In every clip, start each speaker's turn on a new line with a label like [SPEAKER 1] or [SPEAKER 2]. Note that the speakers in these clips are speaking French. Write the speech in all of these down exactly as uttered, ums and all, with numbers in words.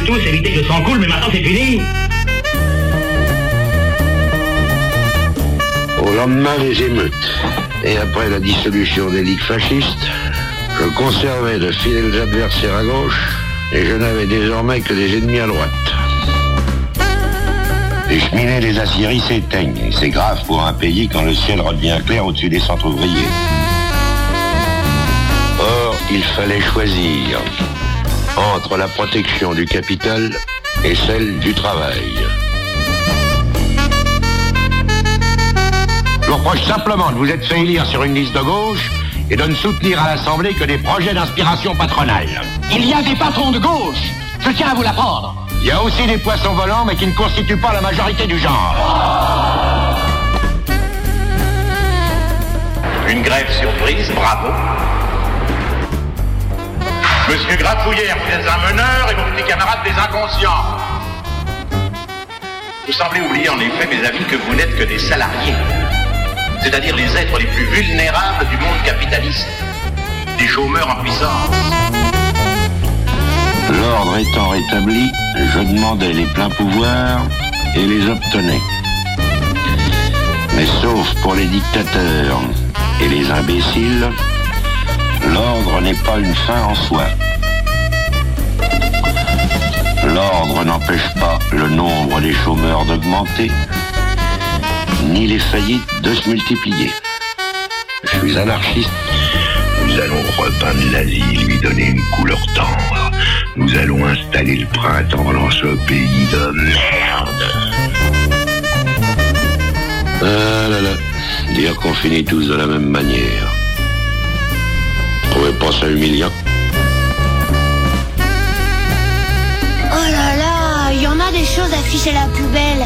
[SPEAKER 1] tous éviter que ce soit cool, mais maintenant c'est fini.
[SPEAKER 2] Au lendemain des émeutes, et après la dissolution des ligues fascistes, je conservais de fidèles adversaires à gauche, et je n'avais désormais que des ennemis à droite. Les cheminées des aciéries s'éteignent, et c'est grave pour un pays quand le ciel redevient clair au-dessus des centres ouvriers. Or, il fallait choisir entre la protection du capital et celle du travail. Je vous reproche simplement de vous être fait élire sur une liste de gauche et de ne soutenir à l'Assemblée que des projets d'inspiration patronale.
[SPEAKER 3] Il y a des patrons de gauche, je tiens à vous l'apprendre.
[SPEAKER 2] Il y a aussi des poissons volants, mais qui ne constituent pas la majorité du genre.
[SPEAKER 4] Une grève surprise, bravo. Monsieur Grafouillère, vous êtes un meneur et vos petits camarades des inconscients. Vous semblez oublier en effet, mes amis, que vous n'êtes que des salariés. C'est-à-dire les êtres les plus vulnérables du monde capitaliste. Des chômeurs en puissance.
[SPEAKER 2] L'ordre étant rétabli, je demandais les pleins pouvoirs et les obtenais. Mais sauf pour les dictateurs et les imbéciles, l'ordre n'est pas une fin en soi. L'ordre n'empêche pas le nombre des chômeurs d'augmenter, ni les faillites de se multiplier. Je suis anarchiste. Nous allons repeindre la vie, lui donner une couleur tendre. Nous allons installer le printemps dans ce pays de merde. Ah là là, dire qu'on finit tous de la même manière. Trouvez pas ça humiliant?
[SPEAKER 5] Oh là là, il y en a des choses à ficher à la poubelle.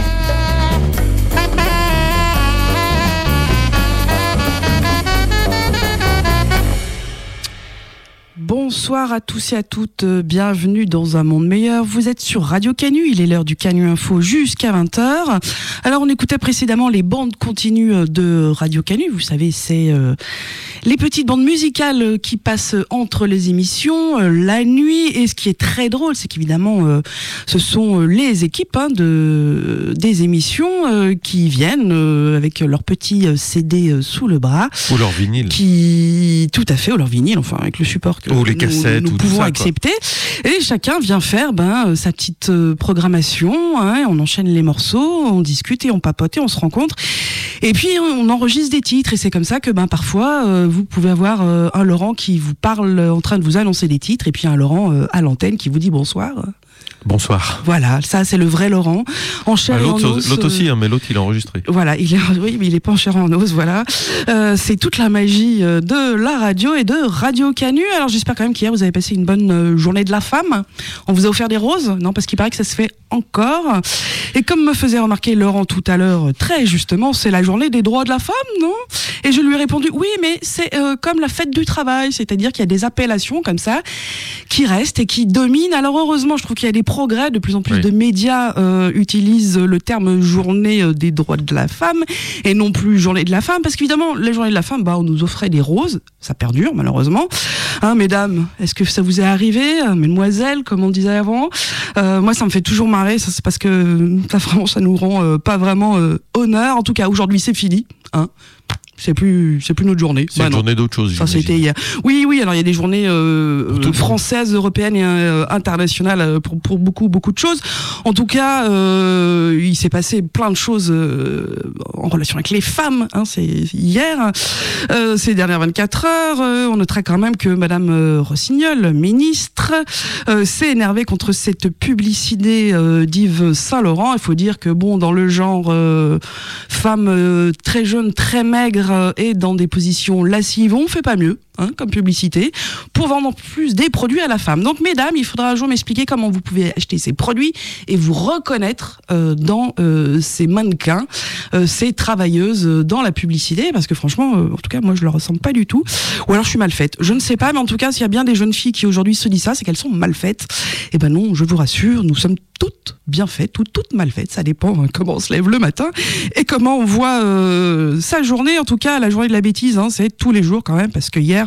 [SPEAKER 6] Bonsoir à tous et à toutes, bienvenue dans un monde meilleur. Vous êtes sur Radio Canu, il est l'heure du Canu Info jusqu'à vingt heures. Alors on écoutait précédemment les bandes continues de Radio Canu, vous savez c'est euh, les petites bandes musicales qui passent entre les émissions euh, la nuit. Et ce qui est très drôle, c'est qu'évidemment euh, ce sont les équipes hein, de, des émissions euh, qui viennent euh, avec leur petit C D sous le bras.
[SPEAKER 7] Ou leur vinyle.
[SPEAKER 6] Qui, tout à fait, ou leur vinyle, enfin avec le support que
[SPEAKER 7] ou les cassettes,
[SPEAKER 6] nous, nous
[SPEAKER 7] ou
[SPEAKER 6] pouvons
[SPEAKER 7] tout ça,
[SPEAKER 6] accepter. Quoi. Et chacun vient faire ben, sa petite euh, programmation, hein, on enchaîne les morceaux, on discute et on papote et on se rencontre. Et puis on enregistre des titres et c'est comme ça que ben, parfois euh, vous pouvez avoir euh, un Laurent qui vous parle en train de vous annoncer des titres et puis un Laurent euh, à l'antenne qui vous dit bonsoir.
[SPEAKER 7] Bonsoir.
[SPEAKER 6] Voilà, ça c'est le vrai Laurent. En chair
[SPEAKER 7] ah,
[SPEAKER 6] et en
[SPEAKER 7] l'autre,
[SPEAKER 6] os.
[SPEAKER 7] L'autre aussi, hein, mais l'autre il est enregistré.
[SPEAKER 6] Voilà, il est, oui, mais il est pas en chair et en os, voilà. Euh, c'est toute la magie de la radio et de Radio Canu. Alors j'espère quand même qu'hier vous avez passé une bonne journée de la femme. On vous a offert des roses, non, parce qu'il paraît que ça se fait encore. Et comme me faisait remarquer Laurent tout à l'heure, très justement, c'est la journée des droits de la femme, non? Et je lui ai répondu, oui, mais c'est euh, comme la fête du travail, c'est-à-dire qu'il y a des appellations comme ça qui restent et qui dominent. Alors heureusement, je trouve qu'il y a des progrès, de plus en plus oui. de médias euh, utilisent le terme journée des droits de la femme et non plus journée de la femme, parce qu'évidemment, les journées de la femme, bah, on nous offrait des roses, ça perdure malheureusement. Hein, mesdames, est-ce que ça vous est arrivé? Mesdemoiselles, comme on disait avant. Euh, moi, ça me fait toujours marrer, ça, c'est parce que ça, vraiment, ça nous rend euh, pas vraiment euh, honneur. En tout cas, aujourd'hui, c'est fini. Hein. C'est plus, c'est plus notre journée.
[SPEAKER 7] C'est
[SPEAKER 6] bah
[SPEAKER 7] une
[SPEAKER 6] non.
[SPEAKER 7] journée d'autre chose.
[SPEAKER 6] Ça, c'était hier. Oui, oui. Alors, il y a des journées euh, euh, françaises, européennes et euh, internationales pour, pour beaucoup, beaucoup de choses. En tout cas, euh, il s'est passé plein de choses euh, en relation avec les femmes. Hein, c'est hier, euh, ces dernières vingt-quatre heures. Euh, on notera quand même que Madame euh, Rossignol, ministre, euh, s'est énervée contre cette publicité euh, d'Yves Saint-Laurent. Il faut dire que bon, dans le genre euh, femme euh, très jeune, très maigre et dans des positions lascives, on fait pas mieux, hein, comme publicité, pour vendre en plus des produits à la femme. Donc, mesdames, il faudra un jour m'expliquer comment vous pouvez acheter ces produits et vous reconnaître euh, dans euh, ces mannequins, euh, ces travailleuses dans la publicité, parce que franchement, euh, en tout cas, moi, je le ressens pas du tout. Ou alors, je suis mal faite. Je ne sais pas, mais en tout cas, s'il y a bien des jeunes filles qui aujourd'hui se disent ça, c'est qu'elles sont mal faites. Eh ben non, je vous rassure, nous sommes toutes bien faites ou toutes mal faites. Ça dépend hein, comment on se lève le matin et comment on voit euh, sa journée. En tout cas, la journée de la bêtise, hein, c'est tous les jours quand même, parce que hier,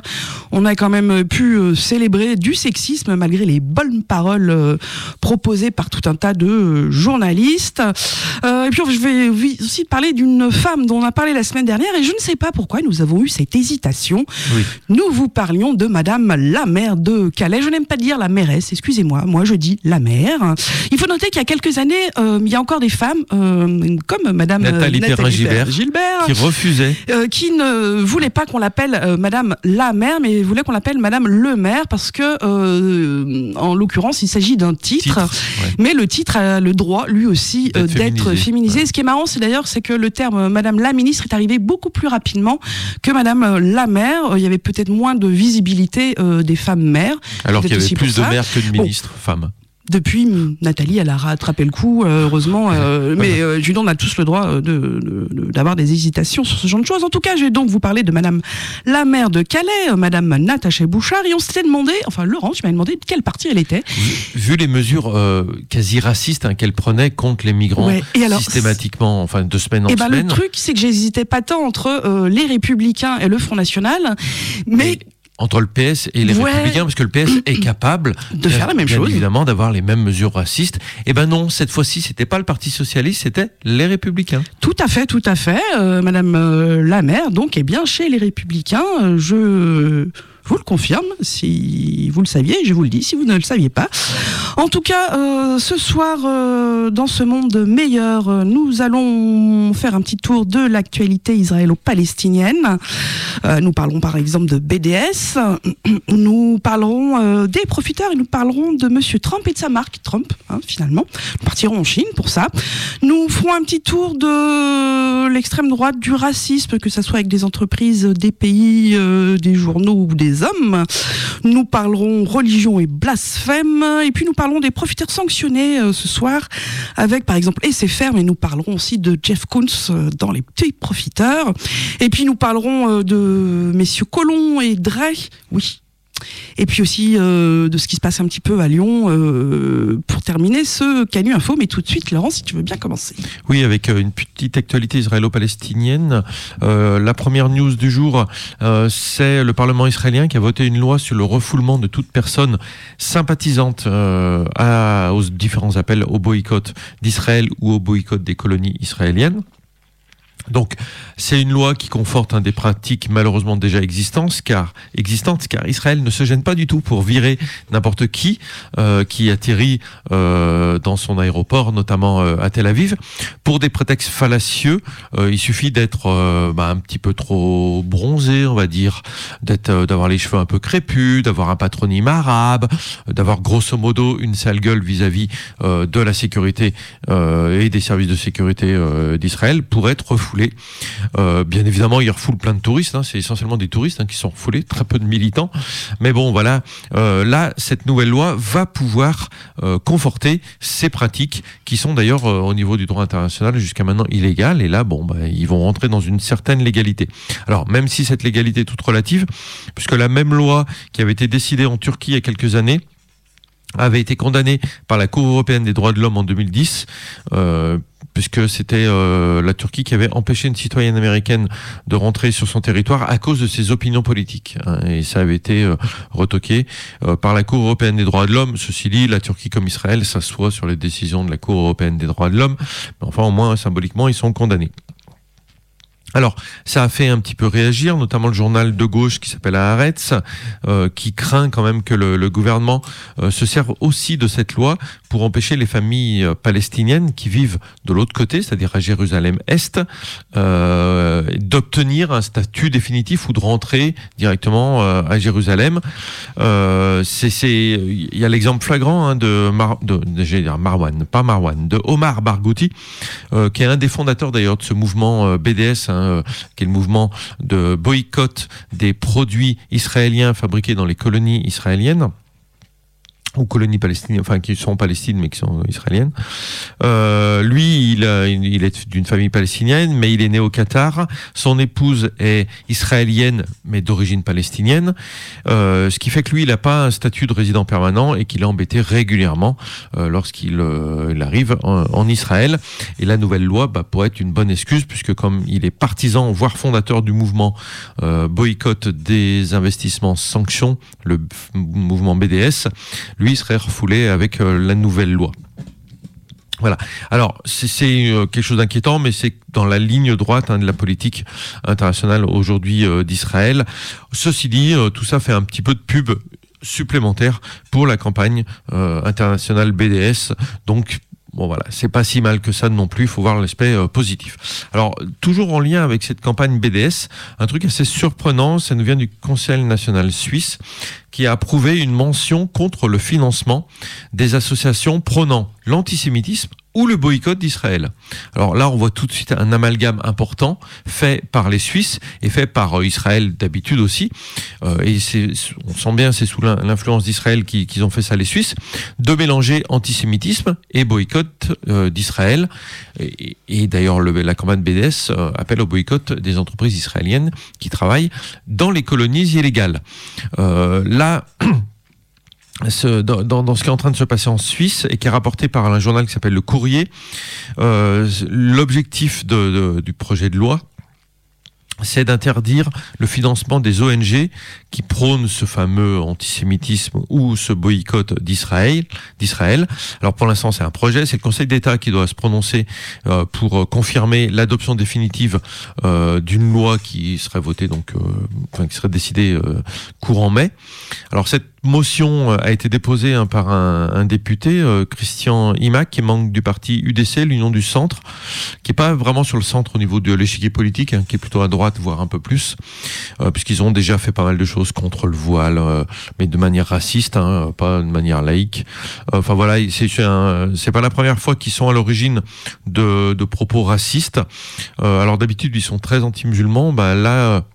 [SPEAKER 6] on a quand même pu euh, célébrer du sexisme malgré les bonnes paroles euh, proposées par tout un tas de euh, journalistes. Euh, et puis je vais aussi parler d'une femme dont on a parlé la semaine dernière et je ne sais pas pourquoi nous avons eu cette hésitation. Oui. Nous vous parlions de Madame la maire de Calais. Je n'aime pas dire la mairesse, excusez-moi, moi je dis la maire. Il faut noter qu'il y a quelques années, euh, il y a encore des femmes euh, comme Madame
[SPEAKER 7] Nathalie,
[SPEAKER 6] Nathalie
[SPEAKER 7] Perrin-Gilbert,
[SPEAKER 6] Gilbert,
[SPEAKER 7] qui refusait,
[SPEAKER 6] euh, qui ne voulait pas qu'on l'appelle euh, Madame la maire, mais voulait qu'on l'appelle Madame le maire parce que, euh, en l'occurrence, il s'agit d'un titre, titre ouais. mais le titre a le droit, lui aussi, d'être, euh, d'être féminisé. féminisé. Ouais. Ce qui est marrant, c'est d'ailleurs, c'est que le terme Madame la ministre est arrivé beaucoup plus rapidement que Madame la maire. Il y avait peut-être moins de visibilité euh, des femmes maires.
[SPEAKER 7] Alors qu'il y avait plus de maires que de ministres bon. femmes.
[SPEAKER 6] Depuis, Nathalie, elle a rattrapé le coup, euh, heureusement. Euh, mais euh, Julien, on a tous le droit de, de, de, d'avoir des hésitations sur ce genre de choses. En tout cas, je vais donc vous parler de Madame la maire de Calais, Madame Natacha Bouchard. Et on s'était demandé, enfin Laurence, je m'avais demandé de quel parti elle était.
[SPEAKER 7] Vu, vu les mesures euh, quasi racistes hein, qu'elle prenait contre les migrants, ouais. et alors, systématiquement, enfin de semaine en
[SPEAKER 6] et ben,
[SPEAKER 7] semaine.
[SPEAKER 6] Le truc, c'est que j'hésitais pas tant entre euh, les Républicains et le Front National, mais... mais...
[SPEAKER 7] entre le P S et les ouais. Républicains, parce que le P S est capable
[SPEAKER 6] de faire la même
[SPEAKER 7] bien
[SPEAKER 6] chose,
[SPEAKER 7] évidemment, d'avoir les mêmes mesures racistes. Et ben non, cette fois-ci, c'était pas le Parti socialiste, c'était les Républicains.
[SPEAKER 6] Tout à fait, tout à fait. Euh, Madame euh, la maire, donc, est bien chez les Républicains. Euh, je vous le confirme, si vous le saviez, je vous le dis, si vous ne le saviez pas. En tout cas, euh, ce soir, euh, dans ce monde meilleur, euh, nous allons faire un petit tour de l'actualité israélo-palestinienne. Euh, nous parlerons par exemple de B D S, nous parlerons euh, des profiteurs et nous parlerons de Monsieur Trump et de sa marque Trump, hein, finalement. Nous partirons en Chine pour ça. Nous ferons un petit tour de l'extrême droite, du racisme, que ce soit avec des entreprises, des pays, euh, des journaux ou des hommes. Nous parlerons religion et blasphème, et puis nous parlerons des profiteurs sanctionnés euh, ce soir, avec par exemple S F R, mais nous parlerons aussi de Jeff Koons euh, dans les petits profiteurs, et puis nous parlerons euh, de messieurs Colomb et Drey, oui. Et puis aussi euh, de ce qui se passe un petit peu à Lyon euh, pour terminer ce Canu Info. Mais tout de suite, Laurent, si tu veux bien commencer.
[SPEAKER 7] Oui, avec euh, une petite actualité israélo-palestinienne. Euh, la première news du jour, euh, c'est le Parlement israélien qui a voté une loi sur le refoulement de toute personne sympathisante euh, à, aux différents appels au boycott d'Israël ou au boycott des colonies israéliennes. Donc, c'est une loi qui conforte hein, des pratiques malheureusement déjà existantes car, existantes, car Israël ne se gêne pas du tout pour virer n'importe qui euh, qui atterrit euh, dans son aéroport, notamment euh, à Tel Aviv, pour des prétextes fallacieux. Euh, il suffit d'être euh, bah, un petit peu trop bronzé, on va dire, d'être, euh, d'avoir les cheveux un peu crépus, d'avoir un patronyme arabe, d'avoir grosso modo une sale gueule vis-à-vis euh, de la sécurité euh, et des services de sécurité euh, d'Israël pour être refoulé. Euh, bien évidemment, il refoule plein de touristes, hein, c'est essentiellement des touristes hein, qui sont refoulés, très peu de militants. Mais bon, voilà, euh, là, cette nouvelle loi va pouvoir euh, conforter ces pratiques qui sont d'ailleurs euh, au niveau du droit international jusqu'à maintenant illégales. Et là, bon, bah, ils vont rentrer dans une certaine légalité. Alors, même si cette légalité est toute relative, puisque la même loi qui avait été décidée en Turquie il y a quelques années avait été condamnée par la Cour européenne des droits de l'homme en deux mille dix, euh, puisque c'était euh, la Turquie qui avait empêché une citoyenne américaine de rentrer sur son territoire à cause de ses opinions politiques. Hein, et ça avait été euh, retoqué euh, par la Cour européenne des droits de l'homme. Ceci dit, la Turquie comme Israël s'assoit sur les décisions de la Cour européenne des droits de l'homme. Mais enfin, au moins, symboliquement, ils sont condamnés. Alors, ça a fait un petit peu réagir, notamment le journal de gauche qui s'appelle Haaretz, euh, qui craint quand même que le, le gouvernement euh, se serve aussi de cette loi pour empêcher les familles euh, palestiniennes qui vivent de l'autre côté, c'est-à-dire à Jérusalem-Est, euh, d'obtenir un statut définitif ou de rentrer directement euh, à Jérusalem. Euh, c'est, c'est, il y a l'exemple flagrant hein, de, Mar, de, de j'allais dire Marwan, pas Marwan, de Omar Barghouti, euh, qui est un des fondateurs d'ailleurs de ce mouvement euh, B D S, hein, euh, qui est le mouvement de boycott des produits israéliens fabriqués dans les colonies israéliennes. ou colonies palestiniennes, enfin qui sont en Palestine mais qui sont israéliennes. Euh, lui, il, a, il est d'une famille palestinienne, mais il est né au Qatar. Son épouse est israélienne, mais d'origine palestinienne. Euh, ce qui fait que lui, il n'a pas un statut de résident permanent et qu'il est embêté régulièrement euh, lorsqu'il euh, il arrive en, en Israël. Et la nouvelle loi bah, pourrait être une bonne excuse, puisque comme il est partisan, voire fondateur du mouvement euh, boycott des investissements sanctions, le mouvement B D S, lui serait refoulé avec euh, la nouvelle loi. Voilà. Alors, c'est, c'est euh, quelque chose d'inquiétant, mais c'est dans la ligne droite hein, de la politique internationale aujourd'hui euh, d'Israël. Ceci dit, euh, tout ça fait un petit peu de pub supplémentaire pour la campagne euh, internationale B D S. Donc, bon voilà, c'est pas si mal que ça non plus, il faut voir l'aspect euh, positif. Alors, toujours en lien avec cette campagne B D S, un truc assez surprenant, ça nous vient du Conseil national suisse, qui a approuvé une mention contre le financement des associations prônant l'antisémitisme ou le boycott d'Israël. Alors là, on voit tout de suite un amalgame important fait par les Suisses et fait par euh, Israël d'habitude aussi. Euh, et c'est, on sent bien, c'est sous l'influence d'Israël qu'ils, qu'ils ont fait ça, les Suisses, de mélanger antisémitisme et boycott euh, d'Israël. Et, et d'ailleurs, le, la campagne B D S euh, appelle au boycott des entreprises israéliennes qui travaillent dans les colonies illégales. Euh, là... Ce, dans, dans ce qui est en train de se passer en Suisse et qui est rapporté par un journal qui s'appelle Le Courrier, euh, l'objectif de, de, du projet de loi, c'est d'interdire le financement des O N G qui prônent ce fameux antisémitisme ou ce boycott d'Israël. d'Israël. Alors pour l'instant, c'est un projet, c'est le Conseil d'État qui doit se prononcer euh, pour confirmer l'adoption définitive euh, d'une loi qui serait votée, donc, euh, enfin, qui serait décidée euh, courant mai. Alors cette motion a été déposée hein, par un, un député, euh, Christian Imac, qui est membre du parti U D C, l'Union du Centre, qui est pas vraiment sur le centre au niveau de l'échiquier politique, hein, qui est plutôt à droite, voire un peu plus, euh, puisqu'ils ont déjà fait pas mal de choses contre le voile, euh, mais de manière raciste, hein, pas de manière laïque. Euh, enfin voilà, c'est, c'est, un, c'est pas la première fois qu'ils sont à l'origine de, de propos racistes. Euh, alors d'habitude, ils sont très anti-musulmans, bah là...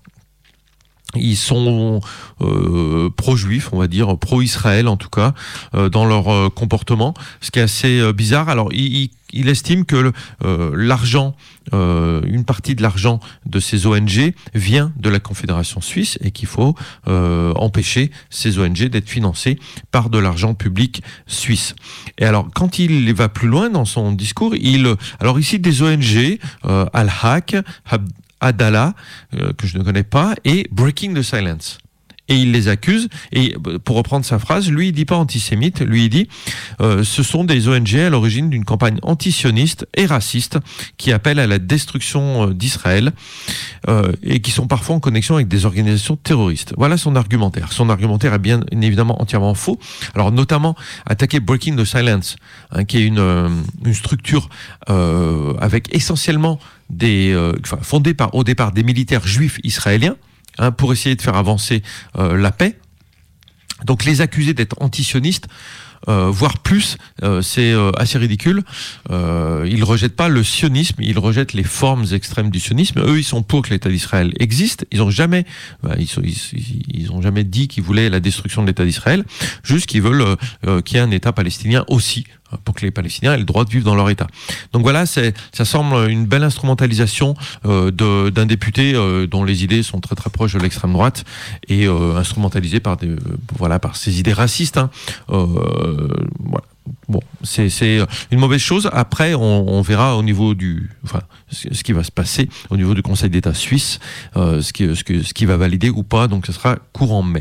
[SPEAKER 7] Ils sont euh, pro-juifs, on va dire, pro-Israël en tout cas, euh, dans leur euh, comportement, ce qui est assez euh, bizarre. Alors, il, il, il estime que le, euh, l'argent, euh, une partie de l'argent de ces O N G vient de la Confédération suisse et qu'il faut euh, empêcher ces O N G d'être financées par de l'argent public suisse. Et alors, quand il va plus loin dans son discours, il, alors ici des O N G, euh, Al-Haq, Hab, Adala, euh, que je ne connais pas, et Breaking the Silence. Et il les accuse, et pour reprendre sa phrase, lui il dit pas antisémite, lui il dit euh, ce sont des O N G à l'origine d'une campagne antisioniste et raciste qui appelle à la destruction euh, d'Israël euh, et qui sont parfois en connexion avec des organisations terroristes. Voilà son argumentaire. Son argumentaire est bien évidemment entièrement faux. Alors notamment attaquer Breaking the Silence, hein, qui est une, euh, une structure euh, avec essentiellement des, euh, enfin, fondée par au départ des militaires juifs israéliens, hein, pour essayer de faire avancer euh, la paix. Donc les accuser d'être antisionistes, euh, voire plus, euh, c'est euh, assez ridicule. Euh, ils rejettent pas le sionisme, ils rejettent les formes extrêmes du sionisme. Eux, ils sont pour que l'État d'Israël existe. Ils ont jamais, bah, ils, sont, ils, ils ont jamais dit qu'ils voulaient la destruction de l'État d'Israël. Juste qu'ils veulent euh, qu'il y ait un État palestinien aussi, pour que les Palestiniens aient le droit de vivre dans leur État. Donc voilà, c'est, ça semble une belle instrumentalisation euh, de, d'un député euh, dont les idées sont très très proches de l'extrême droite et euh, instrumentalisé par des, euh, voilà, par ces idées racistes. Hein. Euh, voilà. Bon, c'est, c'est une mauvaise chose. Après, on, on verra au niveau du, enfin, ce, ce qui va se passer au niveau du Conseil d'État suisse, euh, ce qui, ce qui, ce qui va valider ou pas. Donc, ce sera courant mai.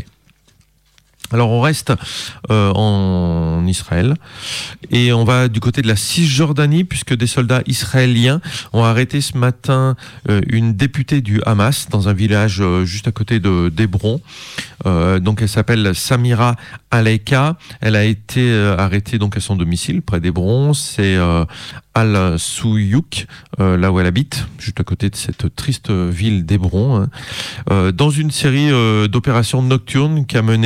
[SPEAKER 7] Alors on reste euh, en Israël et on va du côté de la Cisjordanie puisque des soldats israéliens ont arrêté ce matin euh, une députée du Hamas dans un village euh, juste à côté de d'Hébron. Euh, donc elle s'appelle Samira Aleika. Elle a été euh, arrêtée donc à son domicile près d'Hébron. C'est euh, Al-Souyouk, euh, là où elle habite, juste à côté de cette triste ville d'Hébron, hein, euh, dans une série euh, d'opérations nocturnes qu'a mené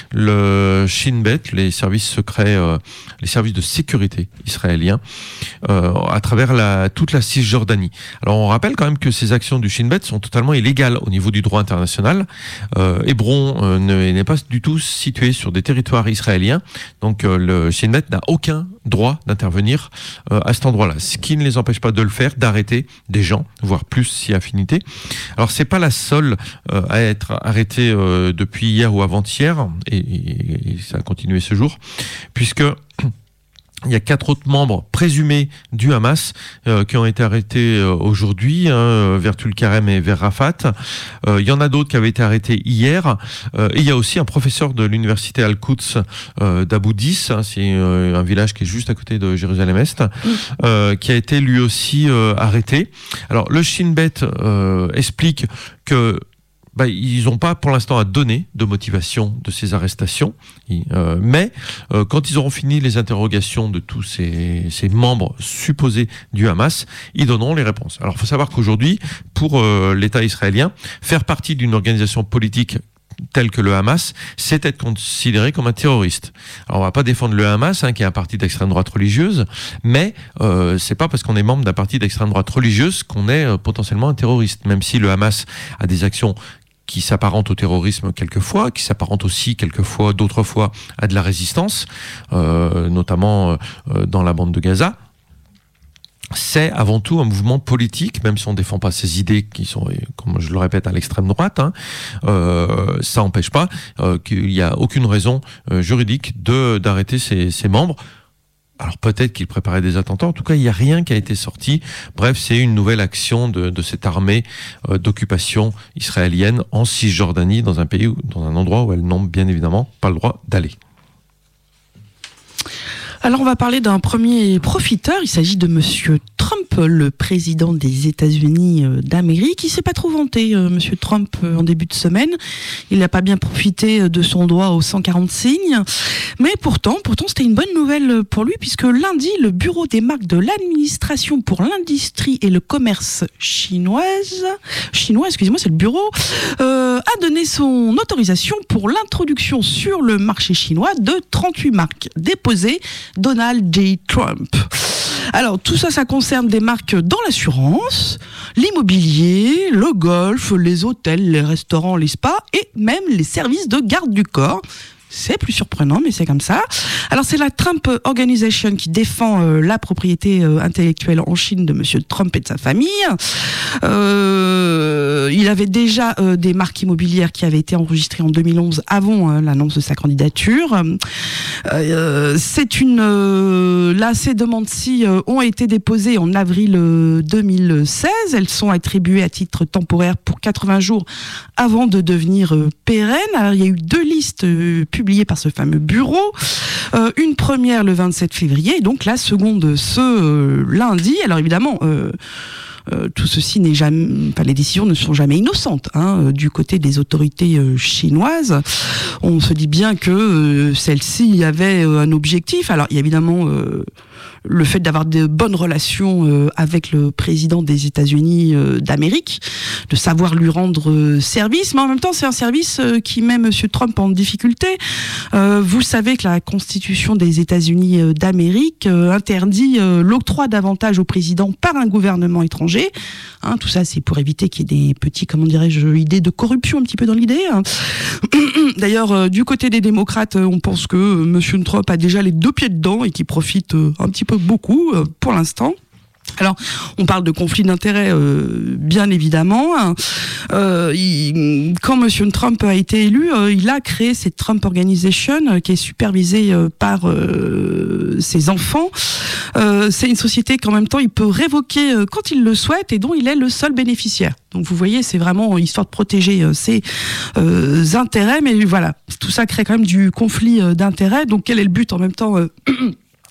[SPEAKER 7] le Shin Bet, les services secrets, euh, les services de sécurité israéliens, euh, à travers la, toute la Cisjordanie. Alors on rappelle quand même que ces actions du Shin Bet sont totalement illégales au niveau du droit international. Euh, Hébron euh, ne, n'est pas du tout situé sur des territoires israéliens, donc euh, le Shin Bet n'a aucun droit d'intervenir euh, à cet endroit-là, ce qui ne les empêche pas de le faire, d'arrêter des gens, voire plus si affinité. Alors c'est pas la seule euh, à être arrêtée euh, depuis hier ou avant-hier, et, et, et ça a continué ce jour, puisque il y a quatre autres membres présumés du Hamas euh, qui ont été arrêtés euh, aujourd'hui, hein, vers Tulkarem et vers Rafat. Euh, il y en a d'autres qui avaient été arrêtés hier. Euh, et il y a aussi un professeur de l'université Al-Quds euh, d'Abu Dis, hein, c'est euh, un village qui est juste à côté de Jérusalem-Est, mmh. euh, qui a été lui aussi euh, arrêté. Alors le Shin Bet euh, explique que Bah, ils n'ont pas pour l'instant à donner de motivation de ces arrestations, euh, mais euh, quand ils auront fini les interrogations de tous ces, ces membres supposés du Hamas, ils donneront les réponses. Alors il faut savoir qu'aujourd'hui, pour euh, l'État israélien, faire partie d'une organisation politique telle que le Hamas, c'est être considéré comme un terroriste. Alors on va pas défendre le Hamas, hein, qui est un parti d'extrême droite religieuse, mais euh, c'est pas parce qu'on est membre d'un parti d'extrême droite religieuse qu'on est euh, potentiellement un terroriste, même si le Hamas a des actions qui s'apparente au terrorisme quelquefois, qui s'apparente aussi quelquefois, d'autres fois, à de la résistance, euh, notamment euh, dans la bande de Gaza. C'est avant tout un mouvement politique, même si on ne défend pas ces idées qui sont, comme je le répète, à l'extrême droite, hein, euh, ça n'empêche pas euh, qu'il n'y a aucune raison euh, juridique de, d'arrêter ces, ces membres. Alors peut-être qu'ils préparaient des attentats, en tout cas il n'y a rien qui a été sorti. Bref, c'est une nouvelle action de, de cette armée euh, d'occupation israélienne en Cisjordanie, dans un pays, où, dans un endroit où elle n'a bien évidemment pas le droit d'aller.
[SPEAKER 6] Alors on va parler d'un premier profiteur, il s'agit de Monsieur Trump, le président des États-Unis d'Amérique. Il s'est pas trop vanté, euh, Monsieur Trump, euh, en début de semaine. Il n'a pas bien profité de son droit aux cent quarante signes. Mais pourtant, pourtant c'était une bonne nouvelle pour lui, puisque lundi, le bureau des marques de l'administration pour l'industrie et le commerce chinoise, chinois, excusez-moi, c'est le bureau, euh, a donné son autorisation pour l'introduction sur le marché chinois de trente-huit marques déposées Donald J. Trump. Alors tout ça, ça concerne des marques dans l'assurance, l'immobilier, le golf, les hôtels, les restaurants, les spas et même les services de garde du corps. C'est plus surprenant, mais c'est comme ça. Alors, c'est la Trump Organization qui défend euh, la propriété euh, intellectuelle en Chine de Monsieur Trump et de sa famille. Euh, il avait déjà euh, des marques immobilières qui avaient été enregistrées en deux mille onze avant euh, l'annonce de sa candidature. Euh, c'est une... Euh, là, ces demandes-ci euh, ont été déposées en avril euh, deux mille seize. Elles sont attribuées à titre temporaire pour quatre-vingts jours avant de devenir euh, pérennes. Alors, il y a eu deux listes euh, publié par ce fameux bureau, euh, une première le vingt-sept février, et donc la seconde ce euh, lundi. Alors évidemment, euh, euh, tout ceci n'est jamais, enfin, les décisions ne sont jamais innocentes, hein, euh, du côté des autorités euh, chinoises. On se dit bien que euh, celle-ci avait euh, un objectif. Alors il y a évidemment euh, le fait d'avoir de bonnes relations euh, avec le président des États-Unis euh, d'Amérique, de savoir lui rendre euh, service, mais en même temps c'est un service euh, qui met Monsieur Trump en difficulté. Euh, vous savez que la Constitution des États-Unis euh, d'Amérique euh, interdit euh, l'octroi d'avantages au président par un gouvernement étranger. Hein, tout ça c'est pour éviter qu'il y ait des petits, comment dirais-je, idées de corruption un petit peu dans l'idée. Hein. D'ailleurs, euh, du côté des démocrates, euh, on pense que euh, Monsieur Trump a déjà les deux pieds dedans et qu'il profite euh, un petit peu beaucoup euh, pour l'instant. Alors, on parle de conflit d'intérêts, euh, bien évidemment. Euh, il, quand Monsieur Trump a été élu, euh, il a créé cette Trump Organization euh, qui est supervisée euh, par euh, ses enfants. Euh, c'est une société qu'en même temps, il peut révoquer euh, quand il le souhaite et dont il est le seul bénéficiaire. Donc, vous voyez, c'est vraiment histoire de protéger euh, ses euh, intérêts. Mais voilà, tout ça crée quand même du conflit euh, d'intérêts. Donc, quel est le but en même temps euh,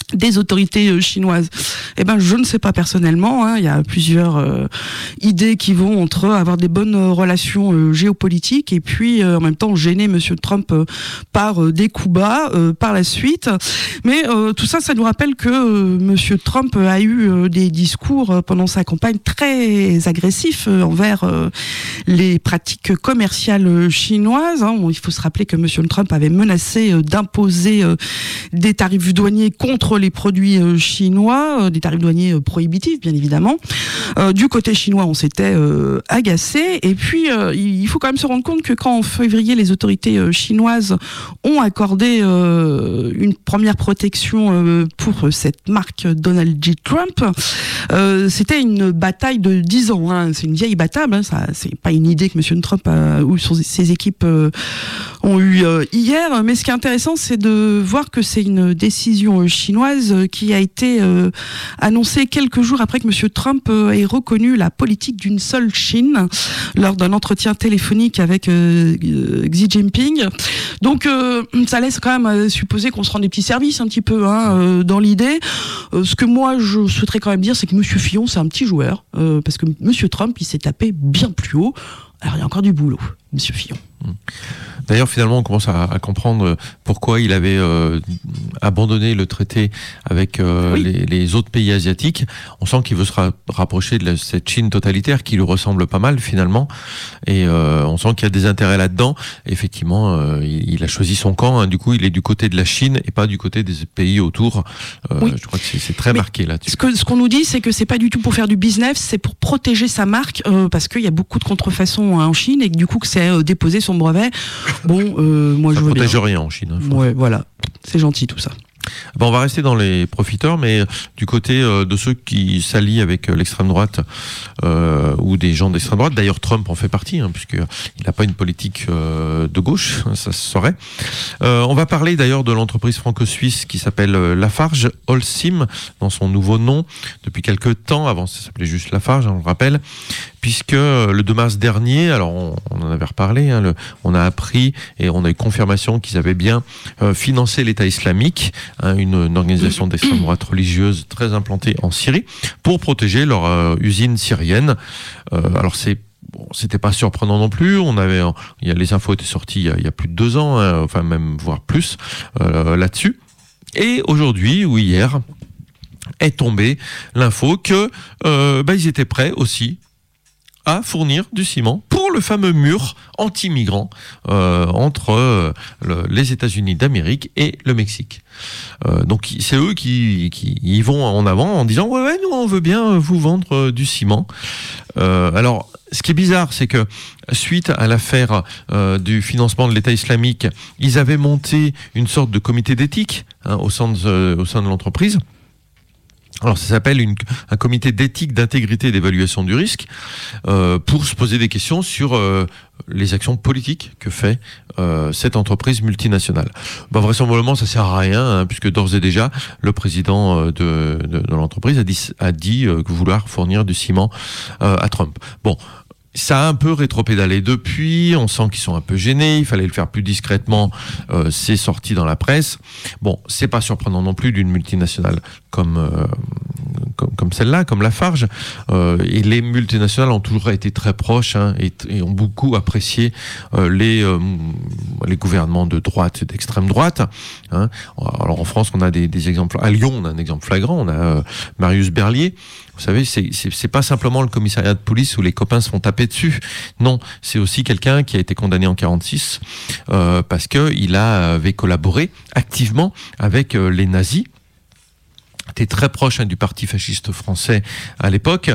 [SPEAKER 6] des autorités euh, chinoises. Eh ben, je ne sais pas personnellement. Hein, il y a plusieurs euh, idées qui vont entre avoir des bonnes euh, relations euh, géopolitiques et puis euh, en même temps gêner Monsieur Trump euh, par euh, des coups bas euh, par la suite. Mais euh, tout ça, ça nous rappelle que euh, Monsieur Trump a eu euh, des discours euh, pendant sa campagne très agressifs euh, envers euh, les pratiques commerciales chinoises. Hein. Bon, il faut se rappeler que Monsieur Trump avait menacé euh, d'imposer euh, des tarifs douaniers contre les produits euh, chinois, euh, des tarifs douaniers euh, prohibitifs bien évidemment. Euh, du côté chinois, on s'était euh, agacé. Et puis, euh, il faut quand même se rendre compte que quand en février, les autorités euh, chinoises ont accordé euh, une première protection euh, pour cette marque Donald J. Trump, euh, c'était une bataille de dix ans. Hein. C'est une vieille bataille. Hein. Ça, c'est pas une idée que Monsieur Trump a, ou son, ses équipes euh, ont eu euh, hier. Mais ce qui est intéressant, c'est de voir que c'est une décision euh, chinoise qui a été euh, annoncée quelques jours après que Monsieur Trump euh, ait reconnu la politique d'une seule Chine lors d'un entretien téléphonique avec euh, Xi Jinping. Donc euh, ça laisse quand même euh, supposer qu'on se rend des petits services un petit peu hein, euh, dans l'idée. Euh, ce que moi je souhaiterais quand même dire, c'est que Monsieur Fillon c'est un petit joueur euh, parce que Monsieur Trump il s'est tapé bien plus haut. Alors il y a encore du boulot, Monsieur Fillon.
[SPEAKER 7] D'ailleurs, finalement, on commence à, à comprendre pourquoi il avait euh, abandonné le traité avec euh, oui. les, les autres pays asiatiques. On sent qu'il veut se ra- rapprocher de la, cette Chine totalitaire qui lui ressemble pas mal, finalement. Et euh, on sent qu'il y a des intérêts là-dedans. Effectivement, euh, il, il a choisi son camp. Hein. Du coup, il est du côté de la Chine et pas du côté des pays autour. Euh, oui. Je crois que c'est, c'est très Mais marqué là-dessus.
[SPEAKER 6] Ce, que, ce qu'on nous dit, c'est que c'est pas du tout pour faire du business, c'est pour protéger sa marque, euh, parce qu'il y a beaucoup de contrefaçons hein, en Chine et que du coup, que c'est euh, déposer son brevet. Bon, euh, moi
[SPEAKER 7] ça
[SPEAKER 6] je veux bien.
[SPEAKER 7] Ça protège rien en Chine. Hein,
[SPEAKER 6] ouais, voilà. C'est gentil tout ça.
[SPEAKER 7] Bon, on va rester dans les profiteurs, mais du côté euh, de ceux qui s'allient avec euh, l'extrême droite euh, ou des gens d'extrême droite. D'ailleurs, Trump en fait partie, hein, puisqu'il n'a pas une politique euh, de gauche, ça se saurait. Euh, on va parler d'ailleurs de l'entreprise franco-suisse qui s'appelle euh, Lafarge Holcim, dans son nouveau nom, depuis quelques temps. Avant, ça s'appelait juste Lafarge, hein, on le rappelle. Puisque le deux mars dernier, alors on, on en avait reparlé, hein, le, on a appris et on a eu confirmation qu'ils avaient bien euh, financé l'État islamique, hein, une, une organisation d'extrême droite religieuse très implantée en Syrie, pour protéger leur euh, usine syrienne. Euh, alors c'est Bon, c'était pas surprenant non plus. On avait, il y a, les infos étaient sorties il y a, il y a plus de deux ans, hein, enfin même voire plus euh, là-dessus. Et aujourd'hui ou hier est tombée l'info que euh, bah, ils étaient prêts aussi à fournir du ciment pour le fameux mur anti-migrants euh, entre euh, le, les États-Unis d'Amérique et le Mexique. Euh, donc c'est eux qui, qui y vont en avant en disant ouais ouais nous on veut bien vous vendre euh, du ciment. Euh, alors ce qui est bizarre, c'est que suite à l'affaire euh, du financement de l'État islamique, ils avaient monté une sorte de comité d'éthique hein, au sein de, euh, au sein de l'entreprise. Alors ça s'appelle une, un comité d'éthique, d'intégrité et d'évaluation du risque euh, pour se poser des questions sur euh, les actions politiques que fait euh, cette entreprise multinationale. Ben, vraisemblablement ça sert à rien hein, puisque d'ores et déjà le président euh, de, de, de l'entreprise a dit, a dit euh, vouloir fournir du ciment euh, à Trump. Bon. Ça a un peu rétropédalé depuis, on sent qu'ils sont un peu gênés, il fallait le faire plus discrètement, euh, c'est sorti dans la presse. Bon, c'est pas surprenant non plus d'une multinationale comme, euh, comme, comme celle-là, comme Lafarge. Euh, et les multinationales ont toujours été très proches hein, et, et ont beaucoup apprécié euh, les, euh, les gouvernements de droite et d'extrême droite. Hein. Alors en France, on a des, des exemples, à Lyon, on a un exemple flagrant, on a euh, Marius Berlier. Vous savez, c'est, c'est, c'est pas simplement le commissariat de police où les copains se font taper dessus. Non, c'est aussi quelqu'un qui a été condamné en quarante-six euh, parce que il avait collaboré activement avec euh, les nazis. Était très proche hein, du parti fasciste français à l'époque.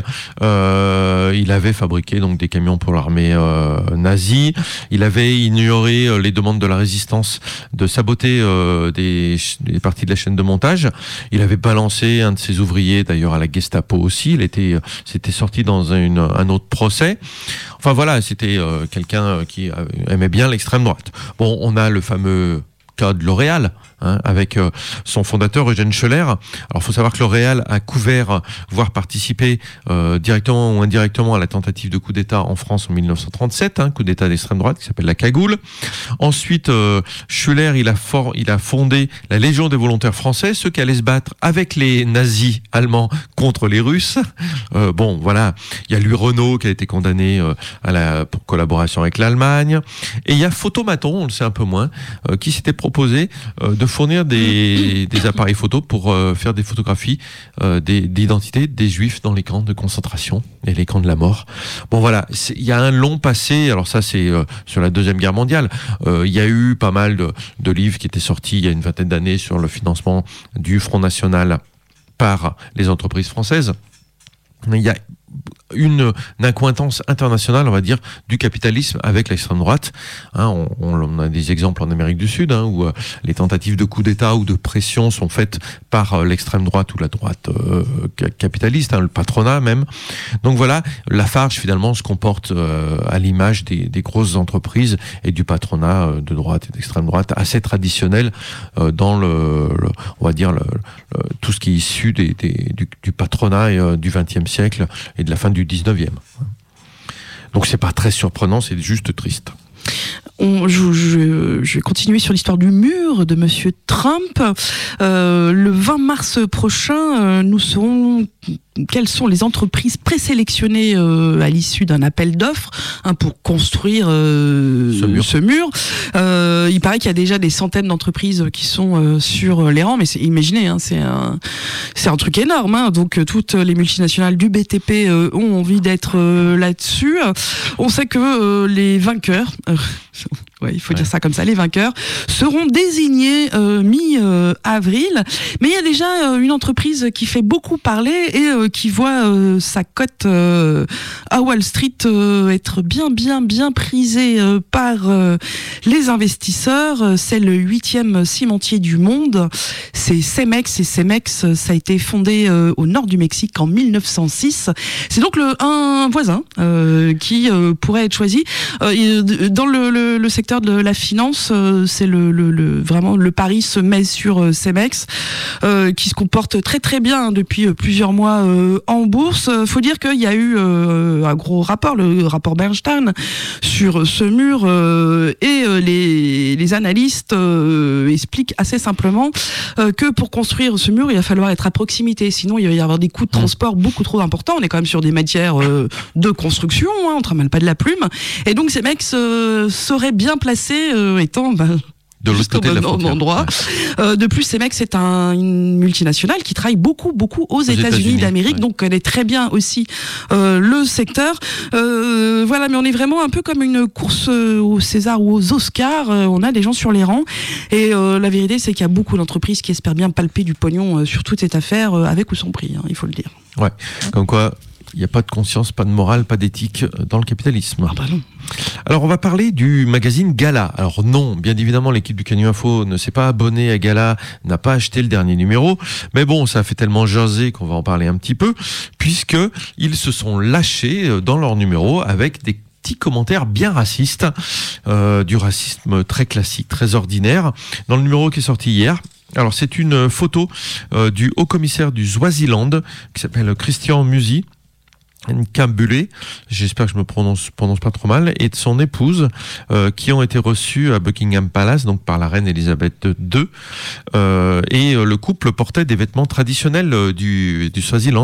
[SPEAKER 7] Euh, il avait fabriqué donc des camions pour l'armée euh, nazie. Il avait ignoré euh, les demandes de la résistance de saboter euh, des, des parties de la chaîne de montage. Il avait balancé un de ses ouvriers d'ailleurs à la Gestapo aussi. Il était, c'était sorti dans une, un autre procès. Enfin voilà, c'était euh, quelqu'un qui aimait bien l'extrême droite. Bon, on a le fameux cas de L'Oréal, hein, avec euh, son fondateur Eugène Scheller. Alors, il faut savoir que le Réal a couvert, voire participé euh, directement ou indirectement à la tentative de coup d'État en France en dix-neuf cent trente-sept, hein, coup d'État d'extrême droite qui s'appelle la Cagoule. Ensuite, euh, Scheller, il a, for, il a fondé la Légion des volontaires français, ceux qui allaient se battre avec les nazis allemands contre les Russes. Euh, bon, voilà, il y a lui Renault qui a été condamné euh, à la, pour collaboration avec l'Allemagne. Et il y a Photomaton, on le sait un peu moins, euh, qui s'était proposé euh, de fournir des, des appareils photo pour euh, faire des photographies euh, des, d'identité des Juifs dans les camps de concentration et les camps de la mort. Bon voilà, il y a un long passé, alors ça c'est euh, sur la Deuxième Guerre mondiale, euh, il y a eu pas mal de, de livres qui étaient sortis il y a une vingtaine d'années sur le financement du Front National par les entreprises françaises. Il y a une, une accointance internationale, on va dire, du capitalisme avec l'extrême droite. Hein, on, on a des exemples en Amérique du Sud, hein, où euh, les tentatives de coup d'État ou de pression sont faites par euh, l'extrême droite ou la droite euh, capitaliste, hein, le patronat même. Donc voilà, Lafarge finalement se comporte euh, à l'image des, des grosses entreprises et du patronat euh, de droite et d'extrême droite, assez traditionnel euh, dans le, le, on va dire, le, le, tout ce qui est issu des, des, du, du patronat euh, du vingtième siècle et de la fin du dix-neuvième. Donc c'est pas très surprenant, c'est juste triste.
[SPEAKER 6] On, je, je, je vais continuer sur l'histoire du mur de Monsieur Trump. Euh, le vingt mars prochain, euh, nous saurons quelles sont les entreprises présélectionnées euh, à l'issue d'un appel d'offres, hein, pour construire euh, ce mur. Ce mur. Euh, il paraît qu'il y a déjà des centaines d'entreprises qui sont euh, sur les rangs, mais c'est, imaginez, hein, c'est un, c'est un truc énorme. Hein, donc euh, toutes les multinationales du B T P euh, ont envie d'être euh, là-dessus. On sait que euh, les vainqueurs, euh, ouais, il faut ouais. dire ça comme ça, les vainqueurs seront désignés euh, mi-avril. Mais il y a déjà euh, une entreprise qui fait beaucoup parler et euh, qui voit euh, sa cote euh, à Wall Street euh, être bien, bien, bien prisée euh, par euh, les investisseurs. C'est le huitième cimentier du monde. C'est Cemex. Et Cemex, ça a été fondé euh, au nord du Mexique en mille neuf cent six. C'est donc le, un voisin euh, qui euh, pourrait être choisi. Euh, dans le, le, le secteur de la finance, euh, c'est le, le, le, vraiment le pari se met sur euh, Cemex, euh, qui se comporte très très bien hein, depuis euh, plusieurs mois euh, en bourse. Euh, faut dire qu'il y a eu euh, un gros rapport, le rapport Bernstein, sur ce mur, euh, et euh, les, les analystes euh, expliquent assez simplement euh, que pour construire ce mur, il va falloir être à proximité, sinon il va y avoir des coûts de transport beaucoup trop importants. On est quand même sur des matières euh, de construction, hein, on ne tramelle pas de la plume, et donc Cemex euh, serait bien placé, euh, étant bah,
[SPEAKER 7] de l'autre côté de la frontière.
[SPEAKER 6] Endroit. Ouais. Euh, de plus, Cemex c'est un, une multinationale qui travaille beaucoup, beaucoup aux, aux États-Unis, États-Unis d'Amérique, ouais. donc elle est très bien aussi euh, le secteur. Euh, voilà, mais on est vraiment un peu comme une course aux César ou aux Oscars. Euh, on a des gens sur les rangs, et euh, la vérité, c'est qu'il y a beaucoup d'entreprises qui espèrent bien palper du pognon euh, sur toute cette affaire, euh, avec ou sans prix, hein, il faut le dire.
[SPEAKER 7] Ouais, comme quoi. Il n'y a pas de conscience, pas de morale, pas d'éthique dans le capitalisme.
[SPEAKER 6] Ah bah non.
[SPEAKER 7] Alors on va parler du magazine Gala. Alors non, bien évidemment, l'équipe du Canu Info ne s'est pas abonnée à Gala, n'a pas acheté le dernier numéro. Mais bon, ça a fait tellement jaser qu'on va en parler un petit peu, puisque ils se sont lâchés dans leur numéro avec des petits commentaires bien racistes, euh, du racisme très classique, très ordinaire. Dans le numéro qui est sorti hier, alors c'est une photo euh, du haut-commissaire du Swaziland, qui s'appelle Christian Musi, Kambulé, j'espère que je me prononce, prononce pas trop mal, et de son épouse, euh, qui ont été reçus à Buckingham Palace, donc par la reine Elisabeth deux, euh, et euh, le couple portait des vêtements traditionnels euh, du, du Swaziland,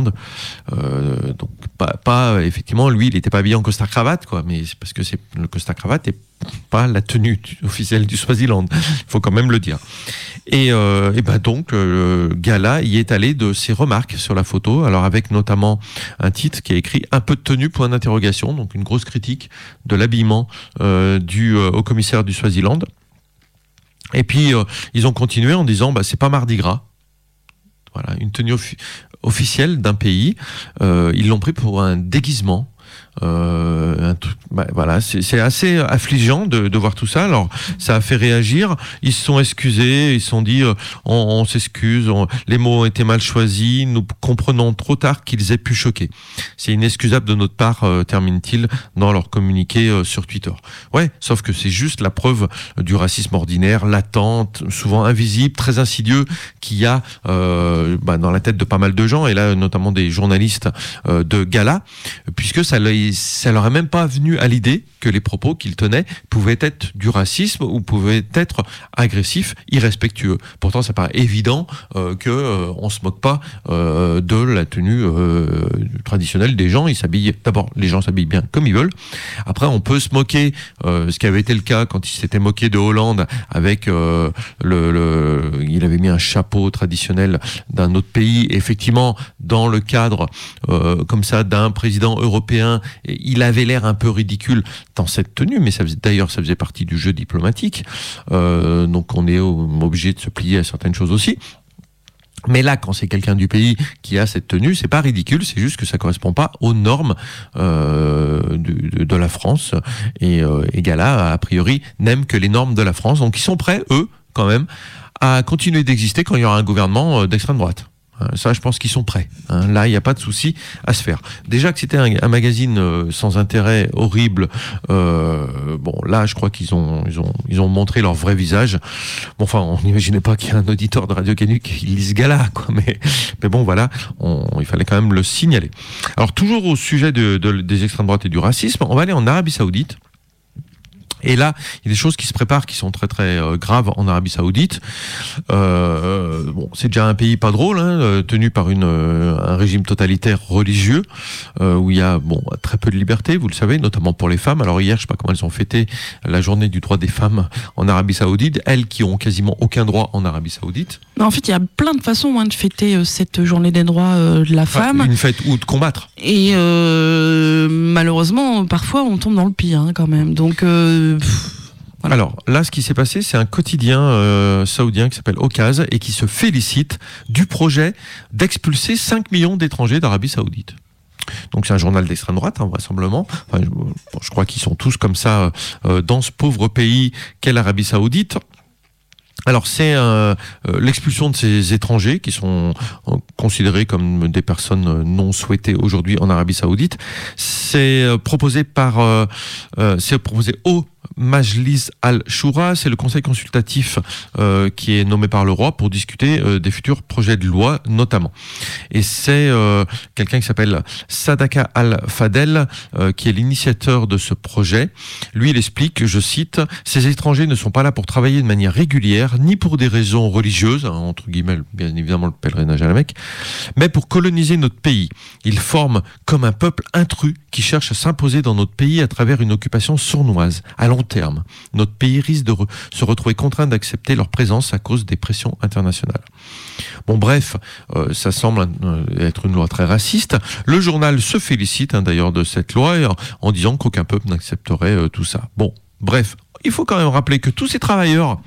[SPEAKER 7] euh, donc pas, pas, effectivement, lui, il était pas habillé en costard-cravate, quoi, mais c'est parce que c'est le costard-cravate et pas la tenue officielle du Swaziland, il faut quand même le dire. Et, euh, et ben donc, le Gala y est allé de ses remarques sur la photo, alors avec notamment un titre qui est écrit « Un peu de tenue, point d'interrogation », donc une grosse critique de l'habillement euh, du euh, haut-commissaire du Swaziland. Et puis, euh, ils ont continué en disant bah, « C'est pas Mardi Gras ». Voilà, une tenue offi- officielle d'un pays. Euh, ils l'ont pris pour un déguisement. Euh, un truc, bah, voilà, c'est, c'est assez affligeant de, de voir tout ça. Alors, ça a fait réagir. Ils se sont excusés. Ils se sont dit, euh, on, on s'excuse. On, les mots ont été mal choisis. Nous comprenons trop tard qu'ils aient pu choquer. C'est inexcusable de notre part, euh, termine-t-il dans leur communiqué euh, sur Twitter. Ouais, sauf que c'est juste la preuve du racisme ordinaire, latent, souvent invisible, très insidieux, qu'il y a euh, bah, dans la tête de pas mal de gens, et là notamment des journalistes euh, de gala, puisque ça, ça leur est même pas venu à l'idée que les propos qu'ils tenaient pouvaient être du racisme ou pouvaient être agressifs, irrespectueux. Pourtant, ça paraît évident euh, que euh, on se moque pas euh, de la tenue euh, traditionnelle des gens. Ils s'habillent. D'abord, les gens s'habillent bien comme ils veulent. Après, on peut se moquer, euh, ce qui avait été le cas quand il s'était moqué de Hollande avec euh, le, le, il avait mis un chapeau traditionnel d'un autre pays. Et effectivement, dans le cadre euh, comme ça d'un président européen, il avait l'air un peu ridicule dans cette tenue, mais ça faisait, d'ailleurs, ça faisait partie du jeu diplomatique. Euh, donc, on est obligé de se plier à certaines choses aussi. Mais là, quand c'est quelqu'un du pays qui a cette tenue, c'est pas ridicule, c'est juste que ça correspond pas aux normes euh, de, de, de la France. Et, euh, et Gala, a priori, n'aime que les normes de la France. Donc, ils sont prêts, eux, quand même, à continuer d'exister quand il y aura un gouvernement d'extrême droite. Ça, je pense qu'ils sont prêts. Hein. Là, il n'y a pas de souci à se faire. Déjà que c'était un, un magazine euh, sans intérêt, horrible. Euh, bon, là, je crois qu'ils ont, ils ont, ils ont montré leur vrai visage. Bon, enfin, on n'imaginait pas qu'il y ait un auditeur de Radio Canu qui lise Gala, quoi. Mais, mais bon, voilà, on, il fallait quand même le signaler. Alors, toujours au sujet de, de, des extrêmes droites et du racisme, on va aller en Arabie Saoudite. Et là, il y a des choses qui se préparent qui sont très très euh, graves en Arabie Saoudite. Euh, bon, c'est déjà un pays pas drôle, hein, tenu par une, euh, un régime totalitaire religieux euh, où il y a bon très peu de liberté, vous le savez, notamment pour les femmes. Alors hier, je sais pas comment elles ont fêté la journée du droit des femmes en Arabie Saoudite, elles qui ont quasiment aucun droit en Arabie Saoudite.
[SPEAKER 6] Mais en fait, il y a plein de façons hein, de fêter euh, cette journée des droits euh, de la enfin, femme.
[SPEAKER 7] Une fête ou de combattre.
[SPEAKER 6] Et euh, malheureusement, parfois, on tombe dans le pire hein, quand même. Donc euh,
[SPEAKER 7] Voilà. Alors là, ce qui s'est passé, c'est un quotidien euh, saoudien qui s'appelle Okaz et qui se félicite du projet d'expulser cinq millions d'étrangers d'Arabie Saoudite. Donc c'est un journal d'extrême droite, hein, vraisemblablement. Enfin, je, bon, je crois qu'ils sont tous comme ça euh, dans ce pauvre pays qu'est l'Arabie Saoudite. Alors c'est euh, l'expulsion de ces étrangers qui sont euh, considérés comme des personnes non souhaitées aujourd'hui en Arabie Saoudite. C'est euh, proposé par, euh, euh, c'est proposé au Majlis al-Shura, c'est le conseil consultatif euh, qui est nommé par le roi pour discuter euh, des futurs projets de loi notamment. Et c'est euh, quelqu'un qui s'appelle Sadaka al-Fadel euh, qui est l'initiateur de ce projet. Lui, il explique, je cite, « Ces étrangers ne sont pas là pour travailler de manière régulière, ni pour des raisons religieuses, hein, entre guillemets, bien évidemment le pèlerinage à la Mecque, mais pour coloniser notre pays. Ils forment comme un peuple intrus qui cherche à s'imposer dans notre pays à travers une occupation sournoise, à long terme. Notre pays risque de re- se retrouver contraint d'accepter leur présence à cause des pressions internationales. » Bon, bref, euh, ça semble euh, être une loi très raciste. Le journal se félicite hein, d'ailleurs de cette loi en, en disant qu'aucun peuple n'accepterait euh, tout ça. Bon, bref, il faut quand même rappeler que tous ces travailleurs,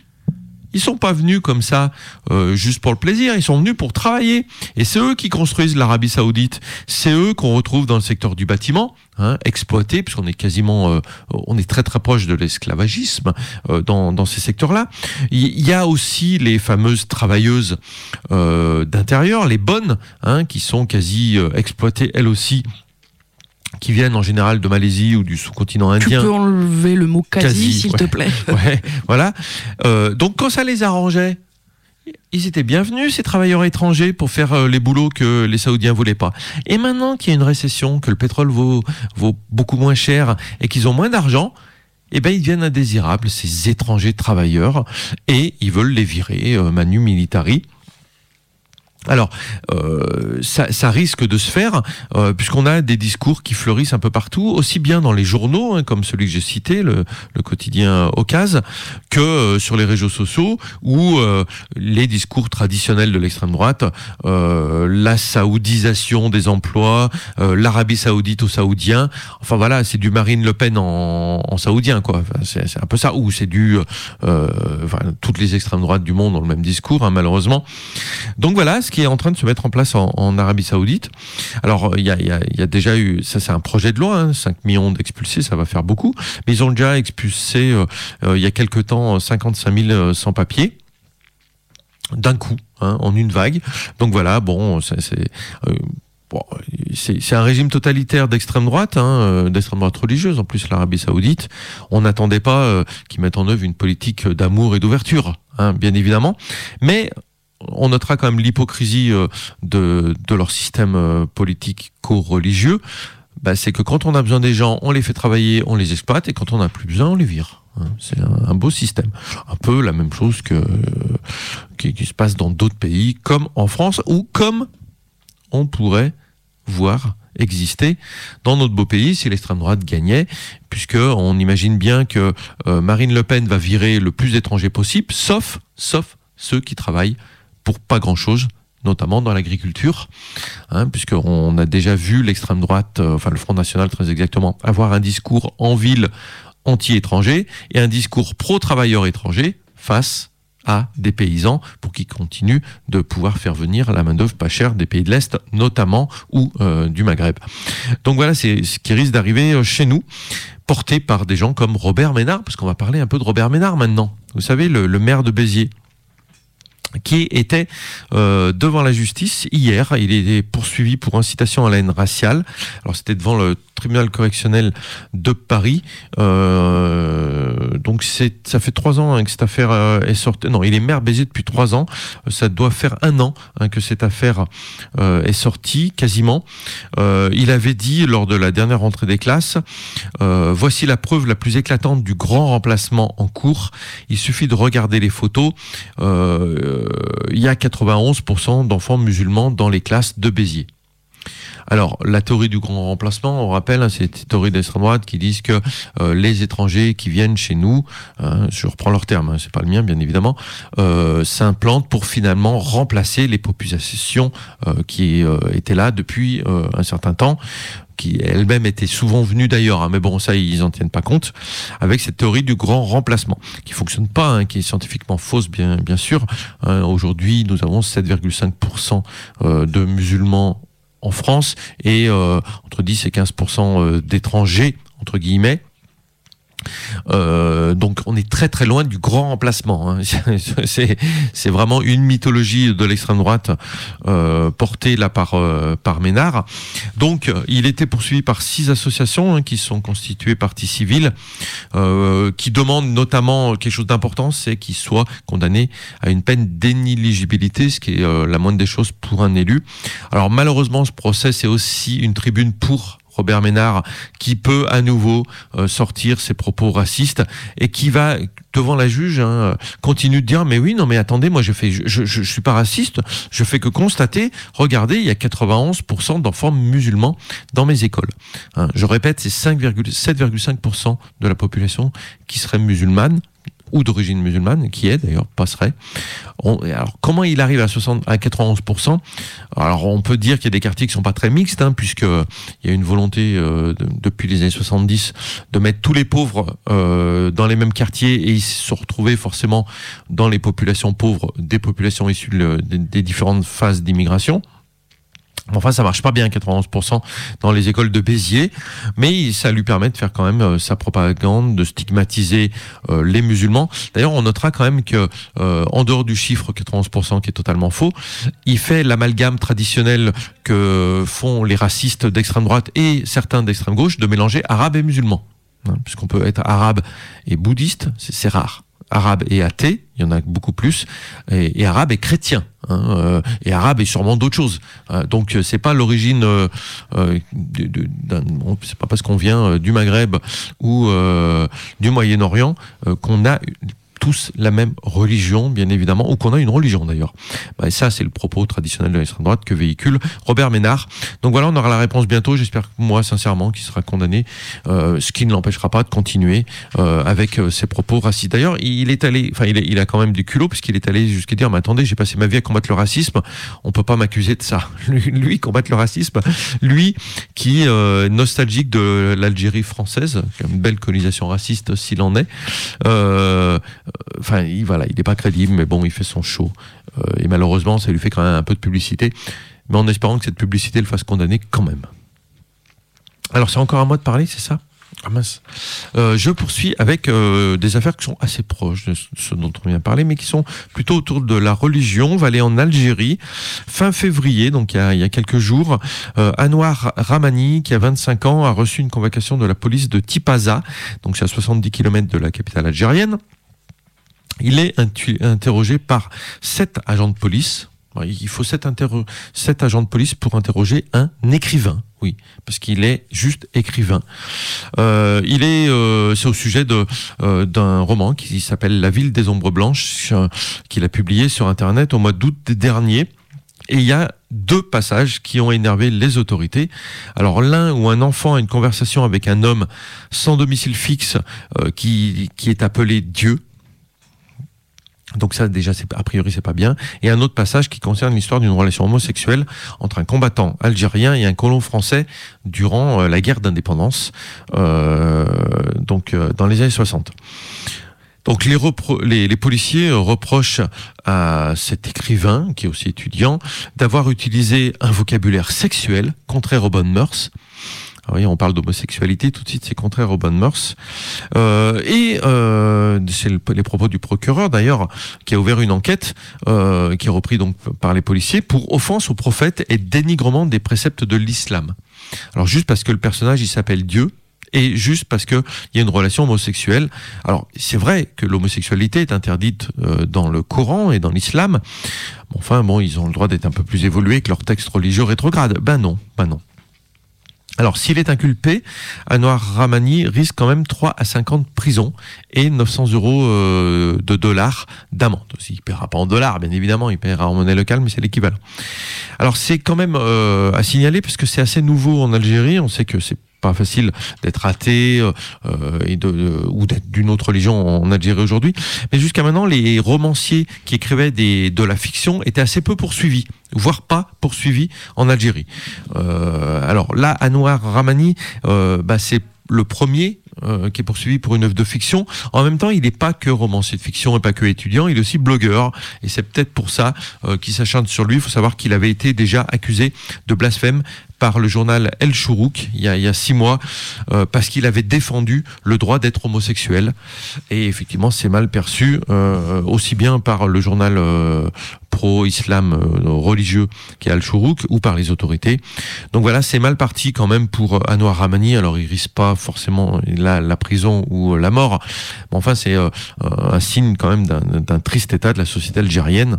[SPEAKER 7] ils sont pas venus comme ça euh, juste pour le plaisir, ils sont venus pour travailler. Et c'est eux qui construisent l'Arabie Saoudite. C'est eux qu'on retrouve dans le secteur du bâtiment, hein, exploité, puisqu'on est quasiment, euh, on est très très proche de l'esclavagisme euh, dans, dans ces secteurs-là. Il y a aussi les fameuses travailleuses euh, d'intérieur, les bonnes, hein, qui sont quasi euh, exploitées elles aussi, qui viennent en général de Malaisie ou du sous-continent indien.
[SPEAKER 6] Tu peux enlever le mot quasi, quasi s'il
[SPEAKER 7] ouais,
[SPEAKER 6] te plaît.
[SPEAKER 7] Ouais, voilà. Euh, donc quand ça les arrangeait, ils étaient bienvenus, ces travailleurs étrangers, pour faire euh, les boulots que les Saoudiens voulaient pas. Et maintenant qu'il y a une récession, que le pétrole vaut, vaut beaucoup moins cher et qu'ils ont moins d'argent, eh ben, ils deviennent indésirables, ces étrangers travailleurs, et ils veulent les virer, euh, manu militari. Alors, euh, ça, ça risque de se faire, euh, puisqu'on a des discours qui fleurissent un peu partout, aussi bien dans les journaux, hein, comme celui que j'ai cité, le, le quotidien Okaz, que euh, sur les réseaux sociaux, où euh, les discours traditionnels de l'extrême droite, euh, la saoudisation des emplois, euh, l'Arabie Saoudite aux Saoudiens, enfin voilà, c'est du Marine Le Pen en, en saoudien, quoi. Enfin, c'est, c'est un peu ça, ou c'est du... Euh, enfin, toutes les extrêmes droites du monde ont le même discours, hein, malheureusement. Donc voilà, ce qui est en train de se mettre en place en, en Arabie Saoudite. Alors, il y a, y, a, y a déjà eu, ça c'est un projet de loi, hein, cinq millions d'expulsés, ça va faire beaucoup, mais ils ont déjà expulsé, euh, euh, il y a quelque temps, cinquante-cinq mille sans-papiers, d'un coup, hein, en une vague. Donc voilà, bon, c'est... c'est euh, Bon, c'est, c'est un régime totalitaire d'extrême droite, hein, d'extrême droite religieuse, en plus l'Arabie Saoudite. On n'attendait pas euh, qu'ils mettent en œuvre une politique d'amour et d'ouverture, hein, bien évidemment. Mais on notera quand même l'hypocrisie euh, de, de leur système euh, politico-religieux. Bah, c'est que quand on a besoin des gens, on les fait travailler, on les exploite, et quand on n'a plus besoin, on les vire. Hein, c'est un, un beau système. Un peu la même chose que, euh, qui, qui se passe dans d'autres pays, comme en France, ou comme on pourrait voir exister dans notre beau pays si l'extrême droite gagnait, puisque on imagine bien que euh, Marine Le Pen va virer le plus d'étrangers possible, sauf, sauf ceux qui travaillent pour pas grand-chose, notamment dans l'agriculture, hein, puisqu'on a déjà vu l'extrême droite, euh, enfin le Front National très exactement, avoir un discours en ville anti-étranger et un discours pro-travailleurs étrangers face à des paysans pour qu'ils continuent de pouvoir faire venir la main-d'œuvre pas chère des pays de l'Est, notamment, ou euh, du Maghreb. Donc voilà, c'est ce qui risque d'arriver chez nous, porté par des gens comme Robert Ménard, parce qu'on va parler un peu de Robert Ménard maintenant. Vous savez, le, le maire de Béziers, qui était euh, devant la justice hier. Il est poursuivi pour incitation à la haine raciale. Alors c'était devant le tribunal correctionnel de Paris. Euh, donc c'est, ça fait trois ans hein, que cette affaire euh, est sortie. Non, il est maire Béziers depuis trois ans. Ça doit faire un an hein, que cette affaire euh, est sortie, quasiment. Euh, il avait dit lors de la dernière rentrée des classes, euh, voici la preuve la plus éclatante du grand remplacement en cours. Il suffit de regarder les photos. Euh, il y a quatre-vingt-onze pour cent d'enfants musulmans dans les classes de Béziers. Alors, la théorie du grand remplacement, on rappelle, hein, c'est une théorie d'extrême droite qui disent que euh, les étrangers qui viennent chez nous, hein, je reprends leur terme, hein, c'est pas le mien bien évidemment, euh, s'implantent pour finalement remplacer les populations euh, qui euh, étaient là depuis euh, un certain temps, qui elles-mêmes étaient souvent venues d'ailleurs, hein, mais bon, ça, ils en tiennent pas compte, avec cette théorie du grand remplacement, qui fonctionne pas, hein, qui est scientifiquement fausse, bien, bien sûr. Hein, aujourd'hui, nous avons sept virgule cinq pour cent euh, de musulmans en France et euh, entre dix et quinze pour cent d'étrangers, entre guillemets. Euh, donc on est très très loin du grand remplacement, hein. c'est, c'est vraiment une mythologie de l'extrême droite euh, portée là par, euh, par Ménard. Donc il était poursuivi par six associations hein, qui sont constituées partie civile, euh, qui demandent notamment quelque chose d'important, c'est qu'il soit condamné à une peine d'inéligibilité, ce qui est euh, la moindre des choses pour un élu. Alors malheureusement ce procès c'est aussi une tribune pour Robert Ménard, qui peut à nouveau euh, sortir ses propos racistes et qui va, devant la juge, hein, continue de dire « Mais oui, non mais attendez, moi je fais, je, je, je suis pas raciste, je fais que constater, regardez, il y a quatre-vingt-onze pour cent d'enfants musulmans dans mes écoles. Hein, » Je répète, c'est sept virgule cinq pour cent de la population qui serait musulmane, ou d'origine musulmane, qui est d'ailleurs, passerait. On, alors, comment il arrive à, soixante, à quatre-vingt-onze pour cent? Alors, on peut dire qu'il y a des quartiers qui sont pas très mixtes, hein, puisque il y a une volonté, euh, de, depuis les années soixante-dix, de mettre tous les pauvres euh, dans les mêmes quartiers, et ils se retrouvaient forcément dans les populations pauvres, des populations issues de, des, des différentes phases d'immigration. Enfin, ça marche pas bien, quatre-vingt-onze pour cent dans les écoles de Béziers, mais ça lui permet de faire quand même euh, sa propagande, de stigmatiser euh, les musulmans. D'ailleurs, on notera quand même que, euh, en dehors du chiffre quatre-vingt-onze pour cent qui est totalement faux, il fait l'amalgame traditionnel que font les racistes d'extrême droite et certains d'extrême gauche de mélanger arabe et musulman. Hein, puisqu'on peut être arabe et bouddhiste, c'est, c'est rare. Arabe et athée, il y en a beaucoup plus, et, et arabe et chrétien, hein, euh, et arabe et sûrement d'autres choses. Euh, donc c'est pas l'origine, euh, euh, de, de, d'un, c'est pas parce qu'on vient euh, du Maghreb ou euh, du Moyen-Orient euh, qu'on a tous la même religion, bien évidemment, ou qu'on a une religion d'ailleurs. Bah, et ça, c'est le propos traditionnel de l'extrême droite que véhicule Robert Ménard. Donc voilà, on aura la réponse bientôt. J'espère, moi, sincèrement, qu'il sera condamné, euh, ce qui ne l'empêchera pas de continuer euh, avec euh, ses propos racistes. D'ailleurs, il est allé, enfin, il, il a quand même du culot, puisqu'il est allé jusqu'à dire, mais attendez, j'ai passé ma vie à combattre le racisme, on peut pas m'accuser de ça. Lui, lui combattre le racisme, lui qui euh, nostalgique de l'Algérie française, une belle colonisation raciste s'il en est. Euh, Enfin, il, voilà, il n'est pas crédible, mais bon, il fait son show. Euh, et malheureusement, ça lui fait quand même un peu de publicité, mais en espérant que cette publicité le fasse condamner quand même. Alors, c'est encore à moi de parler, c'est ça ? Ah mince. Euh, je poursuis avec euh, des affaires qui sont assez proches de ce dont on vient de parler, mais qui sont plutôt autour de la religion. On va aller en Algérie, fin février, donc il y a, il y a quelques jours. Euh, Anouar Ramani, qui a vingt-cinq ans, a reçu une convocation de la police de Tipaza, donc c'est à soixante-dix kilomètres de la capitale algérienne. Il est intu- interrogé par sept agents de police. Il faut sept, interro- sept agents de police pour interroger un écrivain. Oui, parce qu'il est juste écrivain. Euh, il est, euh, c'est au sujet de euh, d'un roman qui s'appelle La Ville des Ombres Blanches, euh, qu'il a publié sur Internet au mois d'août dernier. Et il y a deux passages qui ont énervé les autorités. Alors l'un où un enfant a une conversation avec un homme sans domicile fixe euh, qui qui est appelé Dieu. Donc ça, déjà, c'est, a priori, c'est pas bien. Et un autre passage qui concerne l'histoire d'une relation homosexuelle entre un combattant algérien et un colon français durant euh, la guerre d'indépendance, euh, donc euh, dans les années soixante. Donc les, repro- les, les policiers reprochent à cet écrivain, qui est aussi étudiant, d'avoir utilisé un vocabulaire sexuel contraire aux bonnes mœurs. Ah oui, on parle d'homosexualité, tout de suite c'est contraire aux bonnes mœurs. Euh, et euh, c'est le, les propos du procureur d'ailleurs, qui a ouvert une enquête, euh, qui est repris donc par les policiers, pour offense au prophète et dénigrement des préceptes de l'islam. Alors juste parce que le personnage il s'appelle Dieu, et juste parce qu'il y a une relation homosexuelle. Alors c'est vrai que l'homosexualité est interdite euh, dans le Coran et dans l'islam. Bon, enfin bon, ils ont le droit d'être un peu plus évolués que leur texte religieux rétrograde. Ben non, ben non. Alors, s'il est inculpé, Anouar Ramani risque quand même trois à cinq ans de prison et neuf cents euros euh, de dollars d'amende. Il ne paiera pas en dollars, bien évidemment, il paiera en monnaie locale, mais c'est l'équivalent. Alors, c'est quand même euh, à signaler, parce que c'est assez nouveau en Algérie. On sait que c'est pas facile d'être athée euh, et de, euh, ou d'être d'une autre religion en Algérie aujourd'hui. Mais jusqu'à maintenant, les romanciers qui écrivaient des, de la fiction étaient assez peu poursuivis, voire pas poursuivis en Algérie. Euh, alors là, Anouar Ramani, euh, bah, c'est le premier euh, qui est poursuivi pour une œuvre de fiction. En même temps, il n'est pas que romancier de fiction et pas que étudiant, il est aussi blogueur. Et c'est peut-être pour ça euh, qu'il s'acharne sur lui. Il faut savoir qu'il avait été déjà accusé de blasphème par le journal El Chourouk il y a, il y a six mois, euh, parce qu'il avait défendu le droit d'être homosexuel. Et effectivement, c'est mal perçu, euh, aussi bien par le journal euh, pro-islam euh, religieux qui est Al Chourouk, ou par les autorités. Donc voilà, c'est mal parti quand même pour Anouar Ramani. Alors il risque pas forcément la, la prison ou la mort, mais enfin c'est euh, un signe quand même d'un, d'un triste état de la société algérienne,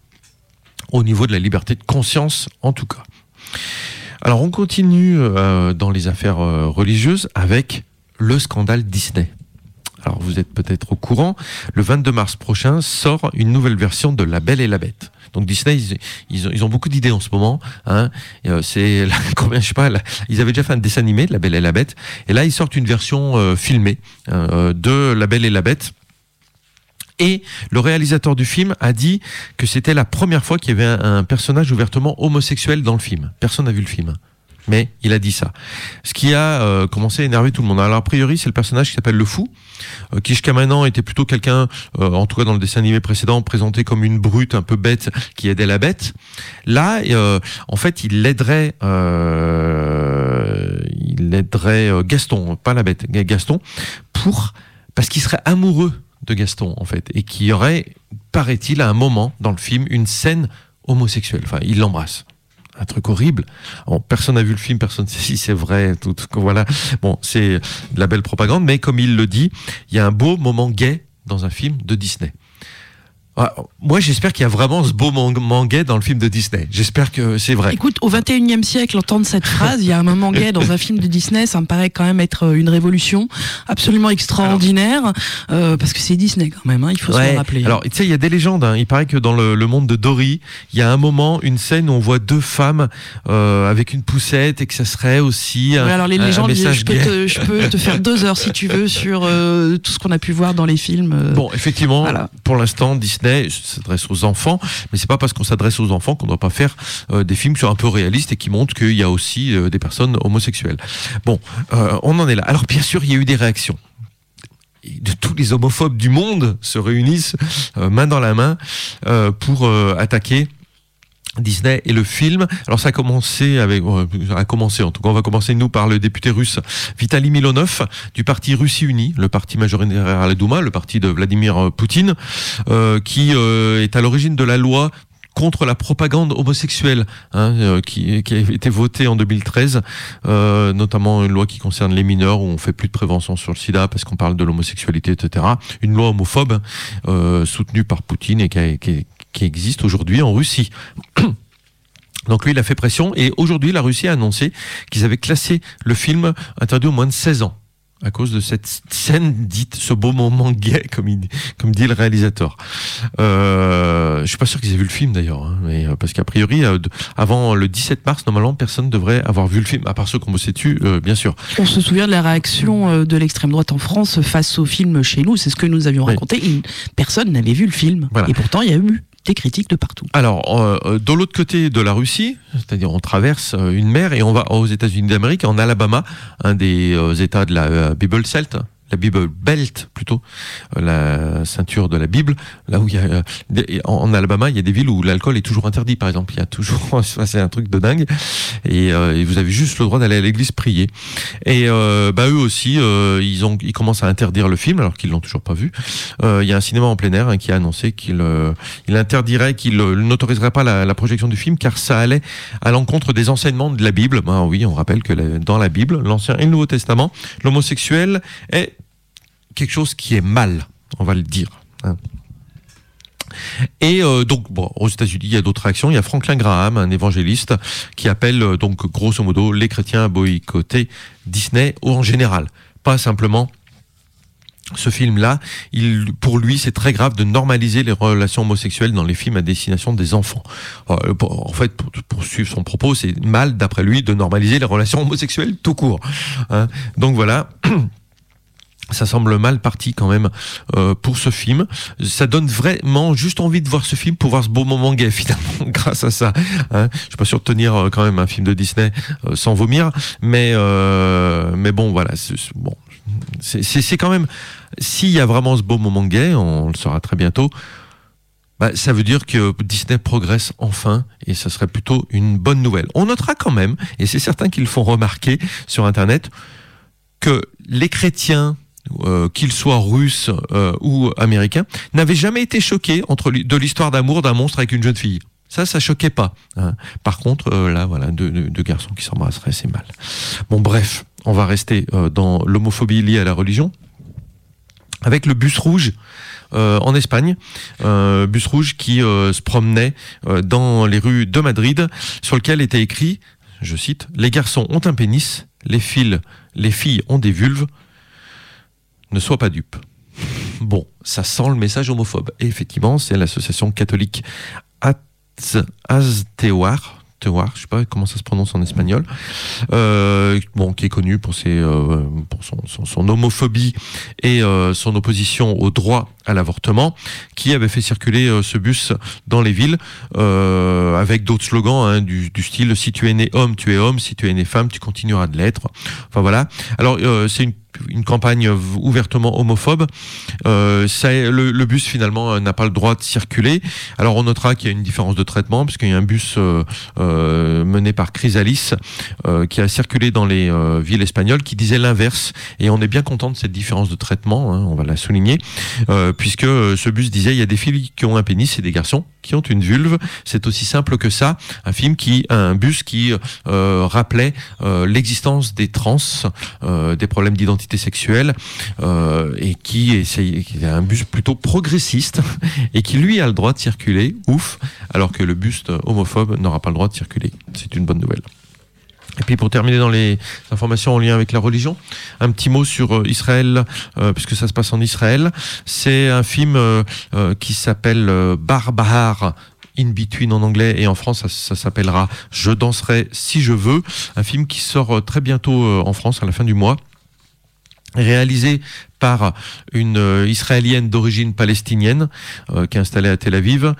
[SPEAKER 7] au niveau de la liberté de conscience en tout cas. Alors on continue euh, dans les affaires euh, religieuses avec le scandale Disney. Alors vous êtes peut-être au courant, le vingt-deux mars prochain sort une nouvelle version de La Belle et la Bête. Donc Disney, ils, ils, ont, ils ont beaucoup d'idées en ce moment. Hein. Et, euh, c'est la, combien je sais pas. La, ils avaient déjà fait un dessin animé, La Belle et la Bête, et là ils sortent une version euh, filmée euh, de La Belle et la Bête. Et le réalisateur du film a dit que c'était la première fois qu'il y avait un, un personnage ouvertement homosexuel dans le film. Personne n'a vu le film, mais il a dit ça. Ce qui a euh, commencé à énerver tout le monde. Alors a priori, c'est le personnage qui s'appelle le Fou, euh, qui jusqu'à maintenant était plutôt quelqu'un, euh, en tout cas dans le dessin animé précédent, présenté comme une brute un peu bête qui aidait la bête. Là, euh, en fait, il aiderait, euh, il aiderait euh, Gaston, pas la bête, Gaston, pour parce qu'il serait amoureux de Gaston en fait, et qu'il y aurait, paraît-il, à un moment dans le film une scène homosexuelle. Enfin, il l'embrasse. Un truc horrible. Bon, personne n'a vu le film, personne ne sait si c'est vrai. Tout, tout, voilà. Bon, c'est de la belle propagande, mais comme il le dit, il y a un beau moment gay dans un film de Disney. Ah, moi, j'espère qu'il y a vraiment ce beau moment gay dans le film de Disney. J'espère que c'est vrai.
[SPEAKER 6] Écoute, au vingt et unième siècle, entendre cette phrase, il y a un moment gay dans un film de Disney, ça me paraît quand même être une révolution absolument extraordinaire, alors, euh, parce que c'est Disney quand même, hein, il faut ouais, se le rappeler.
[SPEAKER 7] Alors, tu sais, il y a des légendes. Hein. Il paraît que dans le, le monde de Dory, il y a un moment, une scène où on voit deux femmes euh, avec une poussette, et que ça serait aussi un,
[SPEAKER 6] ouais, alors les
[SPEAKER 7] un,
[SPEAKER 6] légendes,
[SPEAKER 7] un message
[SPEAKER 6] je peux,
[SPEAKER 7] gay.
[SPEAKER 6] te, je peux te faire deux heures si tu veux sur euh, tout ce qu'on a pu voir dans les films. Euh,
[SPEAKER 7] bon, effectivement, voilà. Pour l'instant, Disney s'adresse aux enfants, mais c'est pas parce qu'on s'adresse aux enfants qu'on doit pas faire euh, des films qui sont un peu réalistes et qui montrent qu'il y a aussi euh, des personnes homosexuelles. Bon, euh, on en est là. Alors bien sûr, il y a eu des réactions. de tous les homophobes du monde se réunissent euh, main dans la main euh, pour euh, attaquer Disney et le film. Alors ça a commencé avec, euh, a commencé en tout cas, on va commencer nous par le député russe Vitaly Milonov du parti Russie Unie, le parti majoritaire à la Douma, le parti de Vladimir Poutine, euh, qui euh, est à l'origine de la loi contre la propagande homosexuelle, hein, euh, qui, qui a été votée en deux mille treize, euh, notamment une loi qui concerne les mineurs, où on fait plus de prévention sur le sida parce qu'on parle de l'homosexualité, et cetera. Une loi homophobe euh, soutenue par Poutine et qui, a, qui, qui existe aujourd'hui en Russie. Donc lui, il a fait pression et aujourd'hui, la Russie a annoncé qu'ils avaient classé le film interdit aux moins de seize ans. À cause de cette scène dite, ce beau moment gay, comme, il, comme dit le réalisateur. Euh, je suis pas sûr qu'ils aient vu le film d'ailleurs, hein, mais, parce qu'a priori, euh, avant le dix-sept mars, normalement, personne ne devrait avoir vu le film, à part ceux qui ont bossé dessus, euh, bien sûr.
[SPEAKER 6] On se souvient de la réaction euh, de l'extrême droite en France face au film chez nous, c'est ce que nous avions raconté. Oui. Une, personne n'avait vu le film, voilà. Et pourtant il y a eu des critiques de partout.
[SPEAKER 7] Alors, euh, de l'autre côté de la Russie, c'est-à-dire on traverse euh, une mer et on va aux États-Unis d'Amérique, en Alabama, un des euh, États de la euh, Bible Celt, la Bible Belt plutôt, euh, la ceinture de la Bible, là où il y a euh, des, en, en Alabama, il y a des villes où l'alcool est toujours interdit, par exemple. Il y a toujours, c'est un truc de dingue, et, euh, et vous avez juste le droit d'aller à l'église prier. Et euh, bah eux aussi, euh, ils ont, ils commencent à interdire le film alors qu'ils l'ont toujours pas vu. Euh, il y a un cinéma en plein air hein, qui a annoncé qu'il euh, il interdirait, qu'il euh, n'autoriserait pas la, la projection du film car ça allait à l'encontre des enseignements de la Bible. Ben oui, on rappelle que la, dans la Bible, l'Ancien et le Nouveau Testament, l'homosexuel est quelque chose qui est mal, on va le dire. Hein. Et euh, donc, bon, aux États-Unis, il y a d'autres réactions. Il y a Franklin Graham, un évangéliste, qui appelle euh, donc grosso modo les chrétiens à boycotter Disney ou en général, pas simplement ce film-là. Il, pour lui, c'est très grave de normaliser les relations homosexuelles dans les films à destination des enfants. Euh, pour, en fait, pour, pour suivre son propos, c'est mal, d'après lui, de normaliser les relations homosexuelles tout court. Hein. Donc voilà. Ça semble mal parti quand même euh, pour ce film. Ça donne vraiment juste envie de voir ce film pour voir ce beau moment gay finalement grâce à ça. Hein. Je suis pas sûr de tenir euh, quand même un film de Disney euh, sans vomir, mais euh, mais bon voilà, c'est, c'est, bon, c'est, c'est, c'est quand même s'il y a vraiment ce beau moment gay, on le saura très bientôt. Bah, ça veut dire que Disney progresse enfin et ça serait plutôt une bonne nouvelle. On notera quand même, et c'est certain qu'ils le font remarquer sur Internet, que les chrétiens Euh, qu'ils soient russes euh, ou américains, n'avaient jamais été choqués entre li- de l'histoire d'amour d'un monstre avec une jeune fille. Ça, ça choquait pas. Hein. Par contre, euh, là, voilà, deux, deux, deux garçons qui s'embrasseraient, c'est mal. Bon, bref, on va rester euh, dans l'homophobie liée à la religion, avec le bus rouge euh, en Espagne, euh, bus rouge qui euh, se promenait euh, dans les rues de Madrid, sur lequel était écrit, je cite, « Les garçons ont un pénis, les filles, les filles ont des vulves, ne sois pas dupe ». Bon, ça sent le message homophobe. Et effectivement, c'est l'association catholique Aztehuar, Teuar, je sais pas comment ça se prononce en espagnol, euh, bon, qui est connu pour, ses, euh, pour son, son, son homophobie et euh, son opposition au droit à l'avortement, qui avait fait circuler euh, ce bus dans les villes euh, avec d'autres slogans hein, du, du style « Si tu es né homme, tu es homme. Si tu es né femme, tu continueras de l'être ». Enfin voilà. Alors euh, c'est une une campagne ouvertement homophobe. Euh, ça, le, le bus finalement n'a pas le droit de circuler. Alors on notera qu'il y a une différence de traitement puisqu'il y a un bus euh, euh, mené par Chrysalis euh, qui a circulé dans les euh, villes espagnoles qui disait l'inverse. Et on est bien content de cette différence de traitement, hein, on va la souligner, euh, puisque ce bus disait il y a des filles qui ont un pénis et des garçons qui ont une vulve. C'est aussi simple que ça. Un film qui, un bus qui euh, rappelait euh, l'existence des trans, euh, des problèmes d'identité sexuelle euh, et qui essaye, qui est un bus plutôt progressiste et qui lui a le droit de circuler, ouf, alors que le bus homophobe n'aura pas le droit de circuler. C'est une bonne nouvelle. Et puis pour terminer dans les informations en lien avec la religion, un petit mot sur Israël, euh, puisque ça se passe en Israël. C'est un film euh, euh, qui s'appelle euh, Bar Bahar In Between en anglais, et en France ça, ça s'appellera Je danserai si je veux. Un film qui sort très bientôt euh, en France à la fin du mois, réalisé par une euh, Israélienne d'origine palestinienne euh, qui est installée à Tel Aviv,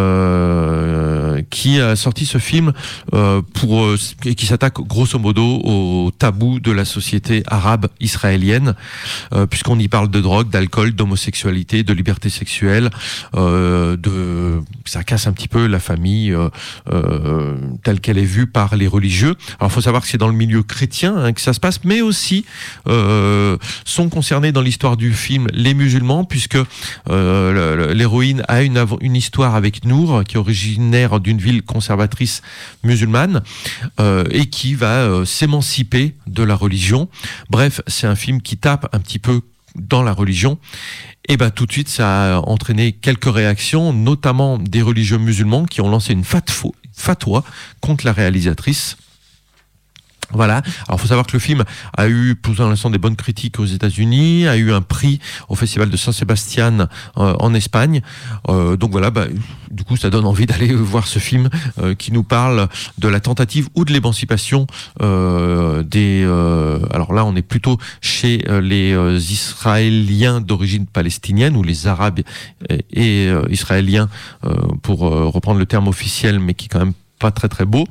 [SPEAKER 7] euh, qui a sorti ce film euh, pour euh, qui s'attaque grosso modo au tabou de la société arabe israélienne, euh, puisqu'on y parle de drogue, d'alcool, d'homosexualité, de liberté sexuelle, euh, de ça casse un petit peu la famille euh, euh, telle qu'elle est vue par les religieux. Alors, il faut savoir que c'est dans le milieu chrétien hein, que ça se passe, mais aussi euh, sont concernés dans l'histoire du film les musulmans, puisque euh, l'héroïne a une, une histoire avec Nour, qui est originaire d'une ville conservatrice musulmane, euh, et qui va euh, s'émanciper de la religion. Bref, c'est un film qui tape un petit peu dans la religion. Et ben tout de suite, ça a entraîné quelques réactions, notamment des religieux musulmans qui ont lancé une fatwa, fatwa contre la réalisatrice. Voilà. Alors, il faut savoir que le film a eu, pour l'instant, des bonnes critiques aux États-Unis, a eu un prix au Festival de San Sebastián euh, en Espagne. Euh, donc voilà, bah, du coup, ça donne envie d'aller voir ce film euh, qui nous parle de la tentative ou de l'émancipation euh, des. Euh, alors là, on est plutôt chez euh, les euh, Israéliens d'origine palestinienne ou les Arabes et, et euh, Israéliens, euh, pour euh, reprendre le terme officiel, mais qui est quand même pas très très beau.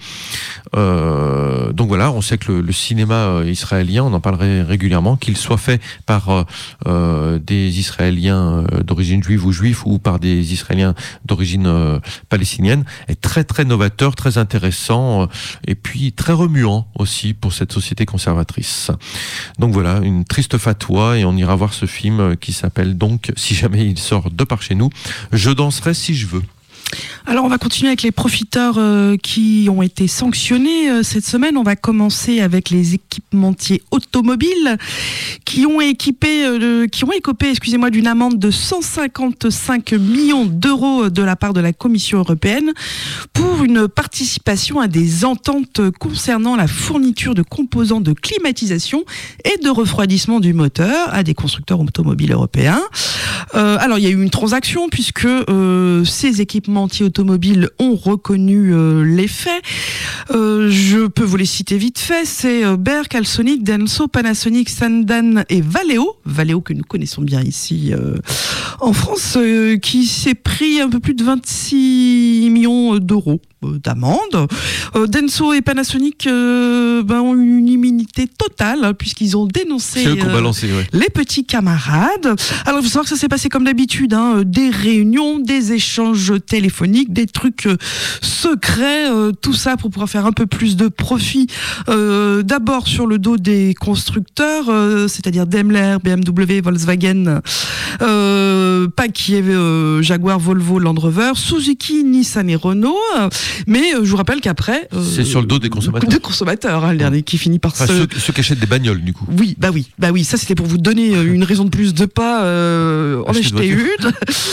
[SPEAKER 7] Euh, donc voilà, on sait que le, le cinéma euh, israélien, on en parlerait régulièrement, qu'il soit fait par euh, euh, des Israéliens euh, d'origine juive ou juifs ou par des Israéliens d'origine euh, palestinienne, est très très novateur, très intéressant euh, et puis très remuant aussi pour cette société conservatrice. Donc voilà, une triste fatwa, et on ira voir ce film euh, qui s'appelle donc, si jamais il sort de par chez nous, Je danserai si je veux.
[SPEAKER 6] Alors on va continuer avec les profiteurs euh, qui ont été sanctionnés euh, cette semaine. On va commencer avec les équipementiers automobiles qui ont équipé, euh, qui ont écopé, excusez-moi, d'une amende de cent cinquante-cinq millions d'euros de la part de la Commission européenne pour une participation à des ententes concernant la fourniture de composants de climatisation et de refroidissement du moteur à des constructeurs automobiles européens. Euh, alors il y a eu une transaction puisque euh, ces équipementiers automobiles ont reconnu euh, les faits. Euh, je peux vous les citer vite fait. C'est euh, Berk, Alsonic, Denso, Panasonic, Sandan et Valeo. Valeo que nous connaissons bien ici euh, en France, euh, qui s'est pris un peu plus de vingt-six millions d'euros d'amende. Euh, Denso et Panasonic euh, ben, ont une immunité totale hein, puisqu'ils ont dénoncé
[SPEAKER 7] euh, balancé, ouais.
[SPEAKER 6] les petits camarades. Alors il faut savoir que ça s'est passé comme d'habitude, hein, des réunions, des échanges téléphoniques, des trucs euh, secrets, euh, tout ça pour pouvoir faire un peu plus de profit. Euh, d'abord sur le dos des constructeurs, euh, c'est-à-dire Daimler, B M W, Volkswagen, euh, pas qui est euh, Jaguar, Volvo, Land Rover, Suzuki, Nissan et Renault. Mais euh, je vous rappelle qu'après... Euh,
[SPEAKER 7] c'est sur le dos des consommateurs.
[SPEAKER 6] Des consommateurs, hein, le dernier qui finit par
[SPEAKER 7] enfin,
[SPEAKER 6] se...
[SPEAKER 7] Ceux, ceux qui achètent des bagnoles, du coup.
[SPEAKER 6] Oui, bah oui, bah oui. Ça, c'était pour vous donner une raison de plus de pas euh, en acheter une.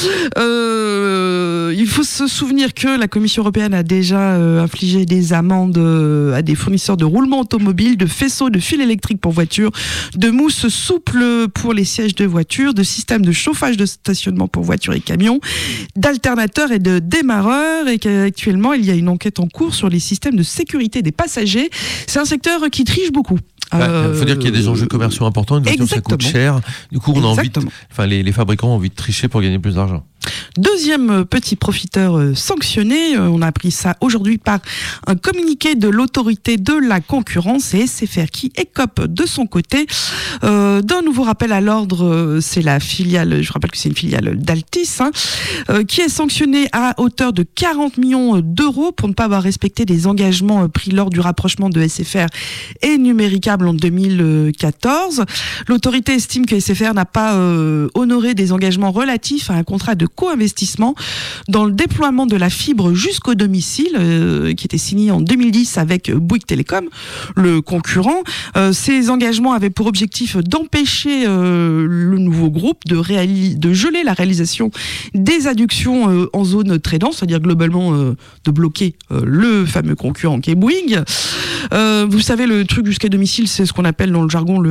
[SPEAKER 6] euh, il faut se souvenir que la Commission européenne a déjà euh, infligé des amendes euh, à des fournisseurs de roulements automobiles, de faisceaux, de fils électriques pour voitures, de mousse souple pour les sièges de voitures, de systèmes de chauffage de stationnement pour voitures et camions, d'alternateurs et de démarreurs, et qu'actuellement, il y a une enquête en cours sur les systèmes de sécurité des passagers. C'est un secteur qui triche beaucoup.
[SPEAKER 7] Il bah, euh, faut dire qu'il y a des enjeux commerciaux importants, une voiture ça coûte cher. Du coup, on a envie de, enfin, les, les fabricants ont envie de tricher pour gagner plus d'argent.
[SPEAKER 6] Deuxième petit profiteur sanctionné, on a appris ça aujourd'hui par un communiqué de l'autorité de la concurrence, et S F R qui écope de son côté euh, d'un nouveau rappel à l'ordre. C'est la filiale, je rappelle que c'est une filiale d'Altis, hein, euh, qui est sanctionnée à hauteur de quarante millions d'euros pour ne pas avoir respecté les engagements pris lors du rapprochement de S F R et Numéricable en deux mille quatorze. L'autorité estime que S F R n'a pas euh, honoré des engagements relatifs à un contrat de co-investissement dans le déploiement de la fibre jusqu'au domicile euh, qui était signé en deux mille dix avec Bouygues Télécom, le concurrent. Euh, ces engagements avaient pour objectif d'empêcher euh, le nouveau groupe de, réali- de geler la réalisation des adductions euh, en zone très dense, c'est-à-dire globalement euh, de bloquer euh, le fameux concurrent qui est Bouygues. Euh, vous savez, le truc jusqu'à domicile, c'est ce qu'on appelle dans le jargon le F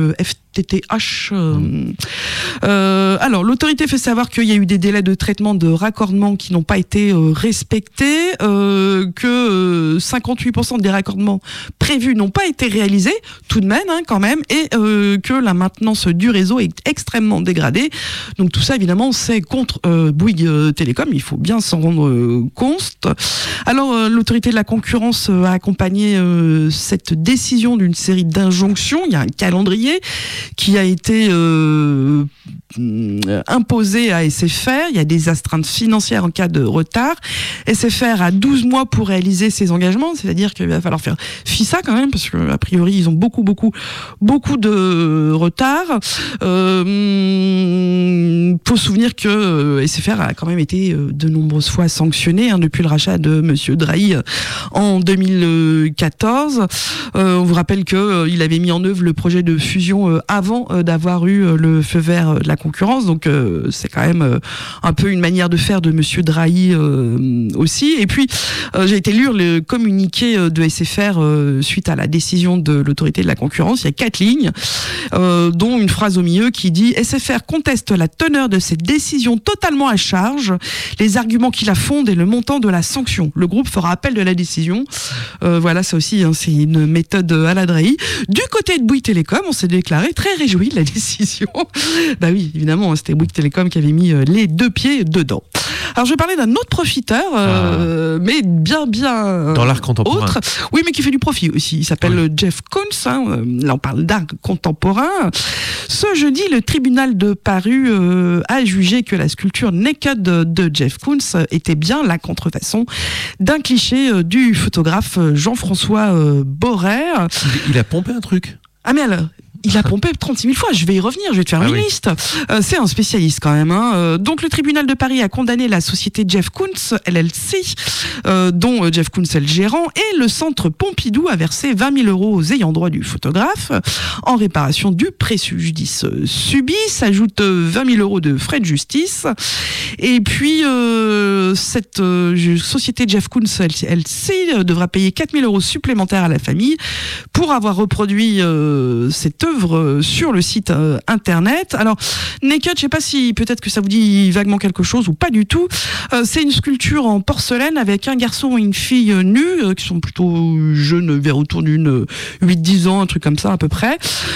[SPEAKER 6] T T H. Euh, euh, alors, l'autorité fait savoir qu'il y a eu des délais de traitement de raccordement qui n'ont pas été euh, respectés, euh, que euh, cinquante-huit pour cent des raccordements prévus n'ont pas été réalisés, tout de même, hein, quand même, et euh, que la maintenance du réseau est extrêmement dégradée. Donc tout ça, évidemment, c'est contre euh, Bouygues euh, Télécom, il faut bien s'en rendre euh, compte. Alors, euh, l'autorité de la concurrence euh, a accompagné euh, cette décision d'une série d'injonctions. Il y a un calendrier qui a été euh, imposé à S F R. Il y a des astreintes financières en cas de retard. S F R a douze mois pour réaliser ses engagements, c'est-à-dire qu'il va falloir faire fi ça quand même, parce que a priori ils ont beaucoup beaucoup beaucoup de retard. Euh, faut se souvenir que S F R a quand même été de nombreuses fois sanctionné hein, depuis le rachat de Monsieur Drahi en deux mille quatorze. Euh, on vous rappelle que euh, il avait mis en œuvre le projet de fusion euh, avant euh, d'avoir eu euh, le feu vert de la concurrence, donc euh, c'est quand même euh, un peu une manière de faire de Monsieur Drahi euh, aussi. Et puis euh, j'ai été lire le communiqué de S F R euh, suite à la décision de l'autorité de la concurrence. Il y a quatre lignes, euh, dont une phrase au milieu qui dit: S F R conteste la teneur de cette décision totalement à charge, les arguments qui la fondent et le montant de la sanction. Le groupe fera appel de la décision. Euh, voilà, ça aussi, hein, c'est une méthode à la Drahi. Du côté de Bouygues Télécom, on s'est déclaré très réjoui de la décision. Bah oui, évidemment, c'était Bouygues Télécom qui avait mis les deux pieds dedans. Alors je vais parler d'un autre profiteur, euh, ah. mais bien bien
[SPEAKER 7] dans l'art contemporain.
[SPEAKER 6] Autre. Oui, mais qui fait du profit aussi. Il s'appelle oui. Jeff Koons. Hein. Là, on parle d'art contemporain. Ce jeudi, le tribunal de Paris euh, a jugé que la sculpture Naked de, de Jeff Koons était bien la contrefaçon d'un cliché euh, du photographe Jean-François euh, Borret.
[SPEAKER 7] Il, il a pompé un truc.
[SPEAKER 6] Ah mais alors, il a pompé trente-six mille fois, je vais y revenir, je vais te faire ah une oui. liste. Euh, c'est un spécialiste quand même. Hein. Euh, donc le tribunal de Paris a condamné la société Jeff Koons, L L C, euh, dont euh, Jeff Koons est le gérant, et le centre Pompidou a versé vingt mille euros aux ayants droit du photographe en réparation du préjudice subi. S'ajoutent vingt mille euros de frais de justice. Et puis euh, cette euh, société Jeff Koons, L L C, euh, devra payer quatre mille euros supplémentaires à la famille pour avoir reproduit euh, cette œuvre sur le site euh, internet. Alors Naked, je sais pas si peut-être que ça vous dit vaguement quelque chose ou pas du tout. Euh, c'est une sculpture en porcelaine avec un garçon et une fille euh, nus euh, qui sont plutôt jeunes, vers autour d'une euh, huit dix ans, un truc comme ça à peu près.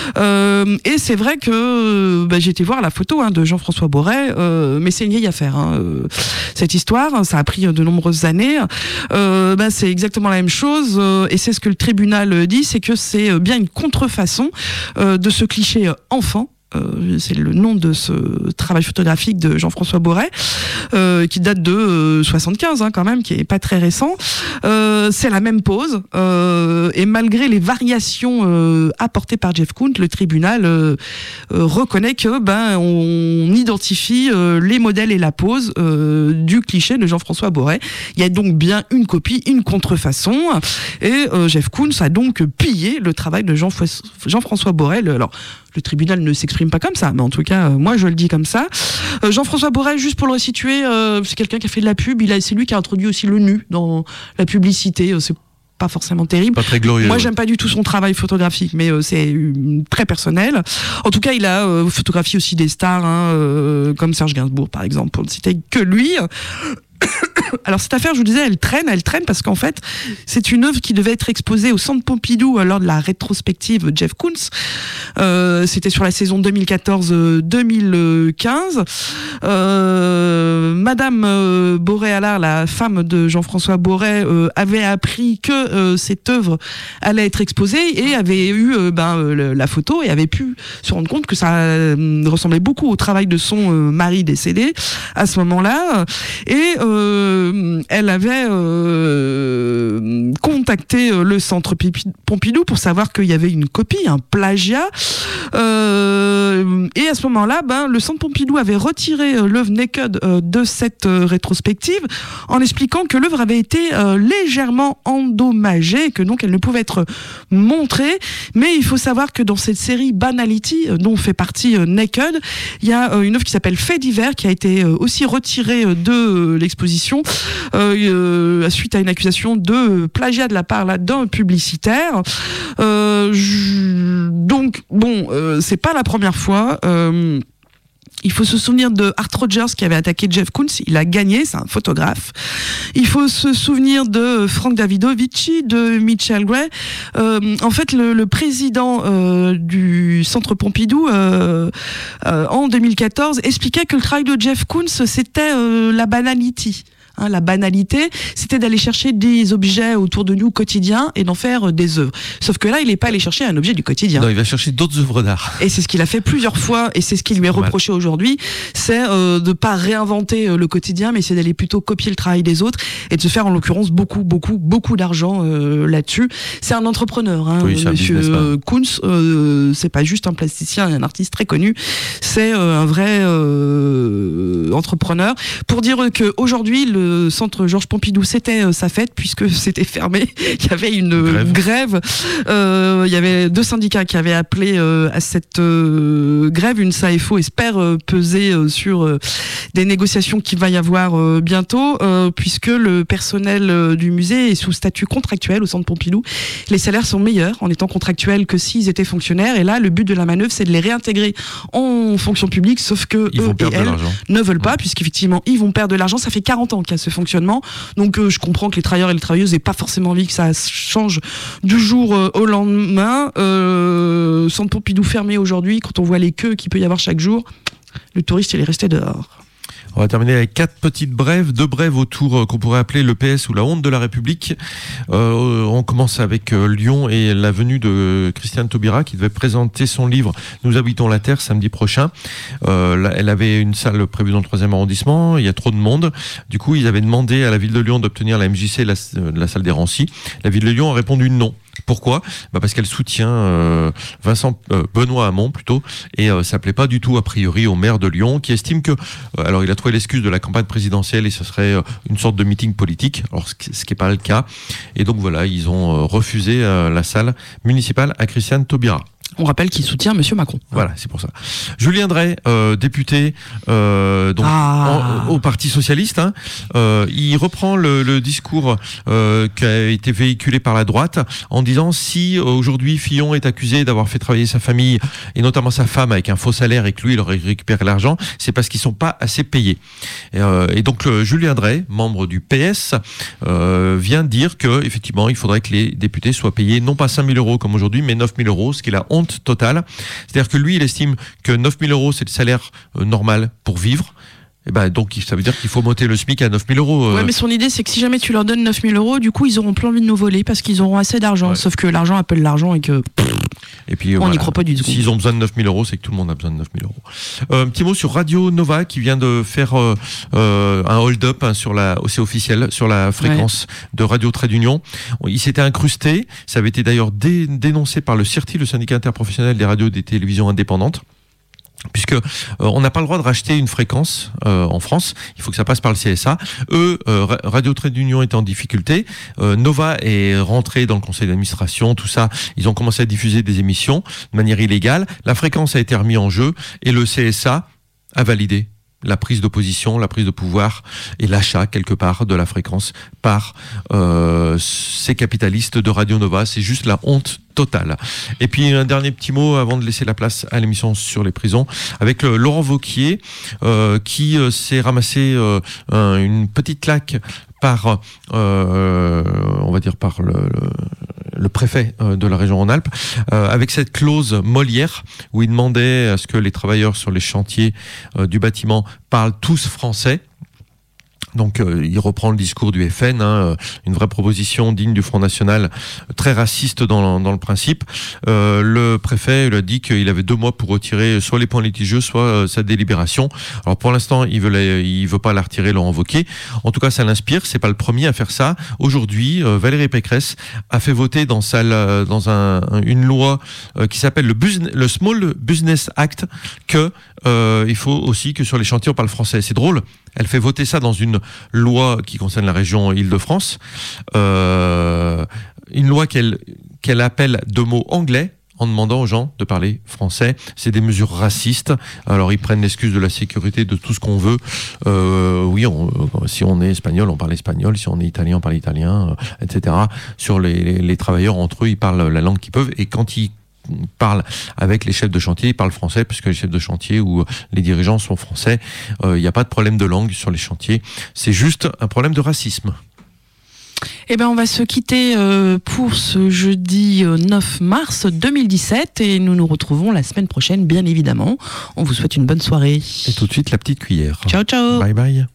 [SPEAKER 6] Euh, et c'est vrai que euh, bah, j'ai été voir la photo hein, de Jean-François Borret, euh, mais c'est une vieille affaire. Hein, euh, cette histoire, ça a pris de nombreuses années. Euh, bah, c'est exactement la même chose euh, et c'est ce que le tribunal dit, c'est que c'est bien une contrefaçon Euh, de ce cliché euh, enfant. Euh, c'est le nom de ce travail photographique de Jean-François Borret, euh, qui date de euh, soixante-quinze hein, quand même, qui est pas très récent. Euh, c'est la même pose euh, et malgré les variations euh, apportées par Jeff Koons, le tribunal euh, euh, reconnaît que ben on identifie euh, les modèles et la pose euh, du cliché de Jean-François Borret. Il y a donc bien une copie, une contrefaçon, et euh, Jeff Koons a donc pillé le travail de Jean- Jean-François Borret. Le, alors le tribunal ne s'exprime pas comme ça, mais en tout cas, euh, moi je le dis comme ça. Euh, Jean-François Borret, juste pour le resituer, euh, c'est quelqu'un qui a fait de la pub. Il a, c'est lui qui a introduit aussi le nu dans la publicité. Euh, c'est pas forcément terrible.
[SPEAKER 7] Pas très glorieux.
[SPEAKER 6] Moi,
[SPEAKER 7] ouais.
[SPEAKER 6] j'aime pas du tout son travail photographique, mais euh, c'est euh, très personnel. En tout cas, il a euh, photographié aussi des stars, hein, euh, comme Serge Gainsbourg, par exemple, pour ne citer que lui. Alors cette affaire, je vous disais, elle traîne, elle traîne parce qu'en fait, c'est une œuvre qui devait être exposée au Centre Pompidou lors de la rétrospective Jeff Koons. Euh, c'était sur la saison deux mille quatorze deux mille quinze. Euh, Madame euh, Borret-Allard, la femme de Jean-François Borret, euh, avait appris que euh, cette œuvre allait être exposée et avait eu euh, ben, euh, la photo et avait pu se rendre compte que ça euh, ressemblait beaucoup au travail de son euh, mari décédé à ce moment-là. Et euh, elle avait euh, contacté le centre Pompidou pour savoir qu'il y avait une copie, un plagiat. Euh, et à ce moment-là, ben, le centre Pompidou avait retiré euh, l'œuvre Naked euh, de cette euh, rétrospective en expliquant que l'œuvre avait été euh, légèrement endommagée, que donc elle ne pouvait être montrée. Mais il faut savoir que dans cette série Banality, euh, dont fait partie euh, Naked, il y a euh, une œuvre qui s'appelle Fait divers qui a été euh, aussi retirée euh, de euh, l'exposition disposition euh, euh, suite à une accusation de plagiat de la part là, d'un publicitaire. Euh, je, donc bon, euh, c'est pas la première fois. Euh, Il faut se souvenir de Art Rogers qui avait attaqué Jeff Koons, il a gagné, c'est un photographe. Il faut se souvenir de Frank Davidovici, de Mitchell Gray. Euh, en fait, le, le président euh, du Centre Pompidou, euh, euh, en deux mille quatorze, expliquait que le travail de Jeff Koons, c'était euh, la banality. Hein, la banalité, c'était d'aller chercher des objets autour de nous quotidiens et d'en faire des œuvres. Sauf que là, il n'est pas allé chercher un objet du quotidien.
[SPEAKER 7] Non, il va chercher d'autres œuvres d'art.
[SPEAKER 6] Et c'est ce qu'il a fait plusieurs fois, et c'est ce qui lui est reproché aujourd'hui, c'est euh, de pas réinventer euh, le quotidien, mais c'est d'aller plutôt copier le travail des autres et de se faire en l'occurrence beaucoup, beaucoup, beaucoup d'argent euh, là-dessus. C'est un entrepreneur, hein,
[SPEAKER 7] oui, c'est
[SPEAKER 6] Monsieur euh, Koons. Euh, c'est pas juste un plasticien et un artiste très connu, c'est euh, un vrai euh, entrepreneur. Pour dire que aujourd'hui le Le centre Georges Pompidou, c'était euh, sa fête puisque c'était fermé. Il y avait une grève. grève. Euh, il y avait deux syndicats qui avaient appelé euh, à cette euh, grève. Une S A F O espère euh, peser euh, sur euh, des négociations qu'il va y avoir euh, bientôt, euh, puisque le personnel euh, du musée est sous statut contractuel au centre Pompidou. Les salaires sont meilleurs en étant contractuels que s'ils étaient fonctionnaires. Et là, le but de la manœuvre, c'est de les réintégrer en fonction publique, sauf que
[SPEAKER 7] ils
[SPEAKER 6] eux
[SPEAKER 7] vont perdre
[SPEAKER 6] et elles
[SPEAKER 7] de l'argent.
[SPEAKER 6] ne veulent pas,
[SPEAKER 7] Ouais.
[SPEAKER 6] puisqu'effectivement, ils vont perdre de l'argent. Ça fait quarante ans qu'il y a ce fonctionnement. Donc, euh, je comprends que les travailleurs et les travailleuses n'aient pas forcément envie que ça change du jour euh, au lendemain. Euh, Centre Pompidou fermé aujourd'hui, quand on voit les queues qu'il peut y avoir chaque jour, le touriste, il est resté dehors.
[SPEAKER 7] On va terminer avec quatre petites brèves, deux brèves autour euh, qu'on pourrait appeler l'E P S ou la honte de la République. Euh, on commence avec euh, Lyon et la venue de Christiane Taubira qui devait présenter son livre « Nous habitons la Terre » samedi prochain. Euh, là, elle avait une salle prévue dans le troisième arrondissement, il y a trop de monde. Du coup, ils avaient demandé à la ville de Lyon d'obtenir la M J C, la, euh, la salle des Rancy. La ville de Lyon a répondu non. Pourquoi ? Bah parce qu'elle soutient euh, Vincent euh, Benoît Hamon plutôt, et euh, ça plaît pas du tout a priori au maire de Lyon qui estime que, euh, alors il a trouvé l'excuse de la campagne présidentielle et ce serait euh, une sorte de meeting politique, alors ce qui, ce qui est pas le cas, et donc voilà ils ont euh, refusé euh, la salle municipale à Christiane Taubira.
[SPEAKER 6] On rappelle qu'il soutient Monsieur Macron.
[SPEAKER 7] Voilà, c'est pour ça. Julien Drey, euh, député euh, donc
[SPEAKER 6] Ah.
[SPEAKER 7] en, au Parti socialiste, hein, euh, il reprend le, le discours euh, qui a été véhiculé par la droite en disant si euh, aujourd'hui Fillon est accusé d'avoir fait travailler sa famille et notamment sa femme avec un faux salaire et que lui il aurait récupéré l'argent, c'est parce qu'ils sont pas assez payés. Et, euh, et donc le Julien Drey, membre du P S, euh, vient dire que effectivement il faudrait que les députés soient payés non pas cinq mille euros comme aujourd'hui, mais neuf mille euros, ce qui est la honte totale. C'est-à-dire que lui, il estime que neuf mille euros, c'est le salaire euh, normal pour vivre. Et ben, donc, ça veut dire qu'il faut monter le SMIC à neuf mille euros. Euh.
[SPEAKER 6] Ouais, mais son idée, c'est que si jamais tu leur donnes neuf mille euros, du coup, ils auront plus envie de nous voler parce qu'ils auront assez d'argent.
[SPEAKER 7] Ouais.
[SPEAKER 6] Sauf que l'argent appelle l'argent et que
[SPEAKER 7] Et puis,
[SPEAKER 6] on n'y
[SPEAKER 7] voilà.
[SPEAKER 6] croit pas du tout.
[SPEAKER 7] S'ils ont besoin de neuf mille euros, c'est que tout le monde a besoin de neuf mille euros. Euh, un petit mot sur Radio Nova qui vient de faire euh, euh, un hold-up hein, sur la, c'est officiel, sur la fréquence ouais. de Radio Trait d'Union. Il s'était incrusté. Ça avait été d'ailleurs dé, dénoncé par le C I R T I, le syndicat interprofessionnel des radios et des télévisions indépendantes. Puisque euh, on n'a pas le droit de racheter une fréquence euh, en France, il faut que ça passe par le C S A. Eux, euh, Radio Trait d'Union est en difficulté. Euh, Nova est rentré dans le conseil d'administration, tout ça. Ils ont commencé à diffuser des émissions de manière illégale. La fréquence a été remise en jeu et le C S A a validé la prise d'opposition, la prise de pouvoir et l'achat quelque part de la fréquence par euh, ces capitalistes de Radio Nova. C'est juste la honte totale. Et puis un dernier petit mot avant de laisser la place à l'émission sur les prisons avec le Laurent Wauquiez euh, qui euh, s'est ramassé euh, un, une petite claque par euh, on va dire par le, le le préfet de la région Rhône-Alpes, euh, avec cette clause Molière où il demandait à ce que les travailleurs sur les chantiers euh, du bâtiment parlent tous français. Donc euh, il reprend le discours du F N, hein, une vraie proposition digne du Front National, très raciste dans, dans le principe. Euh, le préfet il a dit qu'il avait deux mois pour retirer soit les points litigieux, soit euh, sa délibération. Alors pour l'instant, il veut, la, il veut pas la retirer, Laurent Wauquiez. En tout cas, ça l'inspire. C'est pas le premier à faire ça. Aujourd'hui, euh, Valérie Pécresse a fait voter dans, sa, dans un, une loi euh, qui s'appelle le, business, le Small Business Act que euh, il faut aussi que sur les chantiers on parle français. C'est drôle. Elle fait voter ça dans une loi qui concerne la région Île-de-France, euh, une loi qu'elle qu'elle appelle de mots anglais. en demandant aux gens de parler français. C'est des mesures racistes. Alors ils prennent l'excuse de la sécurité, de tout ce qu'on veut. Euh, oui, on, si on est espagnol, on parle espagnol. Si on est italien, on parle italien, euh, et cetera. Sur les, les, les travailleurs, entre eux, ils parlent la langue qu'ils peuvent. Et quand ils parlent avec les chefs de chantier, ils parlent français, puisque les chefs de chantier ou les dirigeants sont français. Il euh, n'y a pas de problème de langue sur les chantiers. C'est juste un problème de racisme.
[SPEAKER 6] Eh ben, on va se quitter euh, pour ce jeudi neuf mars deux mille dix-sept et nous nous retrouvons la semaine prochaine, bien évidemment. On vous souhaite une bonne soirée.
[SPEAKER 7] Et tout de suite, la petite cuillère.
[SPEAKER 6] Ciao, ciao.
[SPEAKER 7] Bye bye.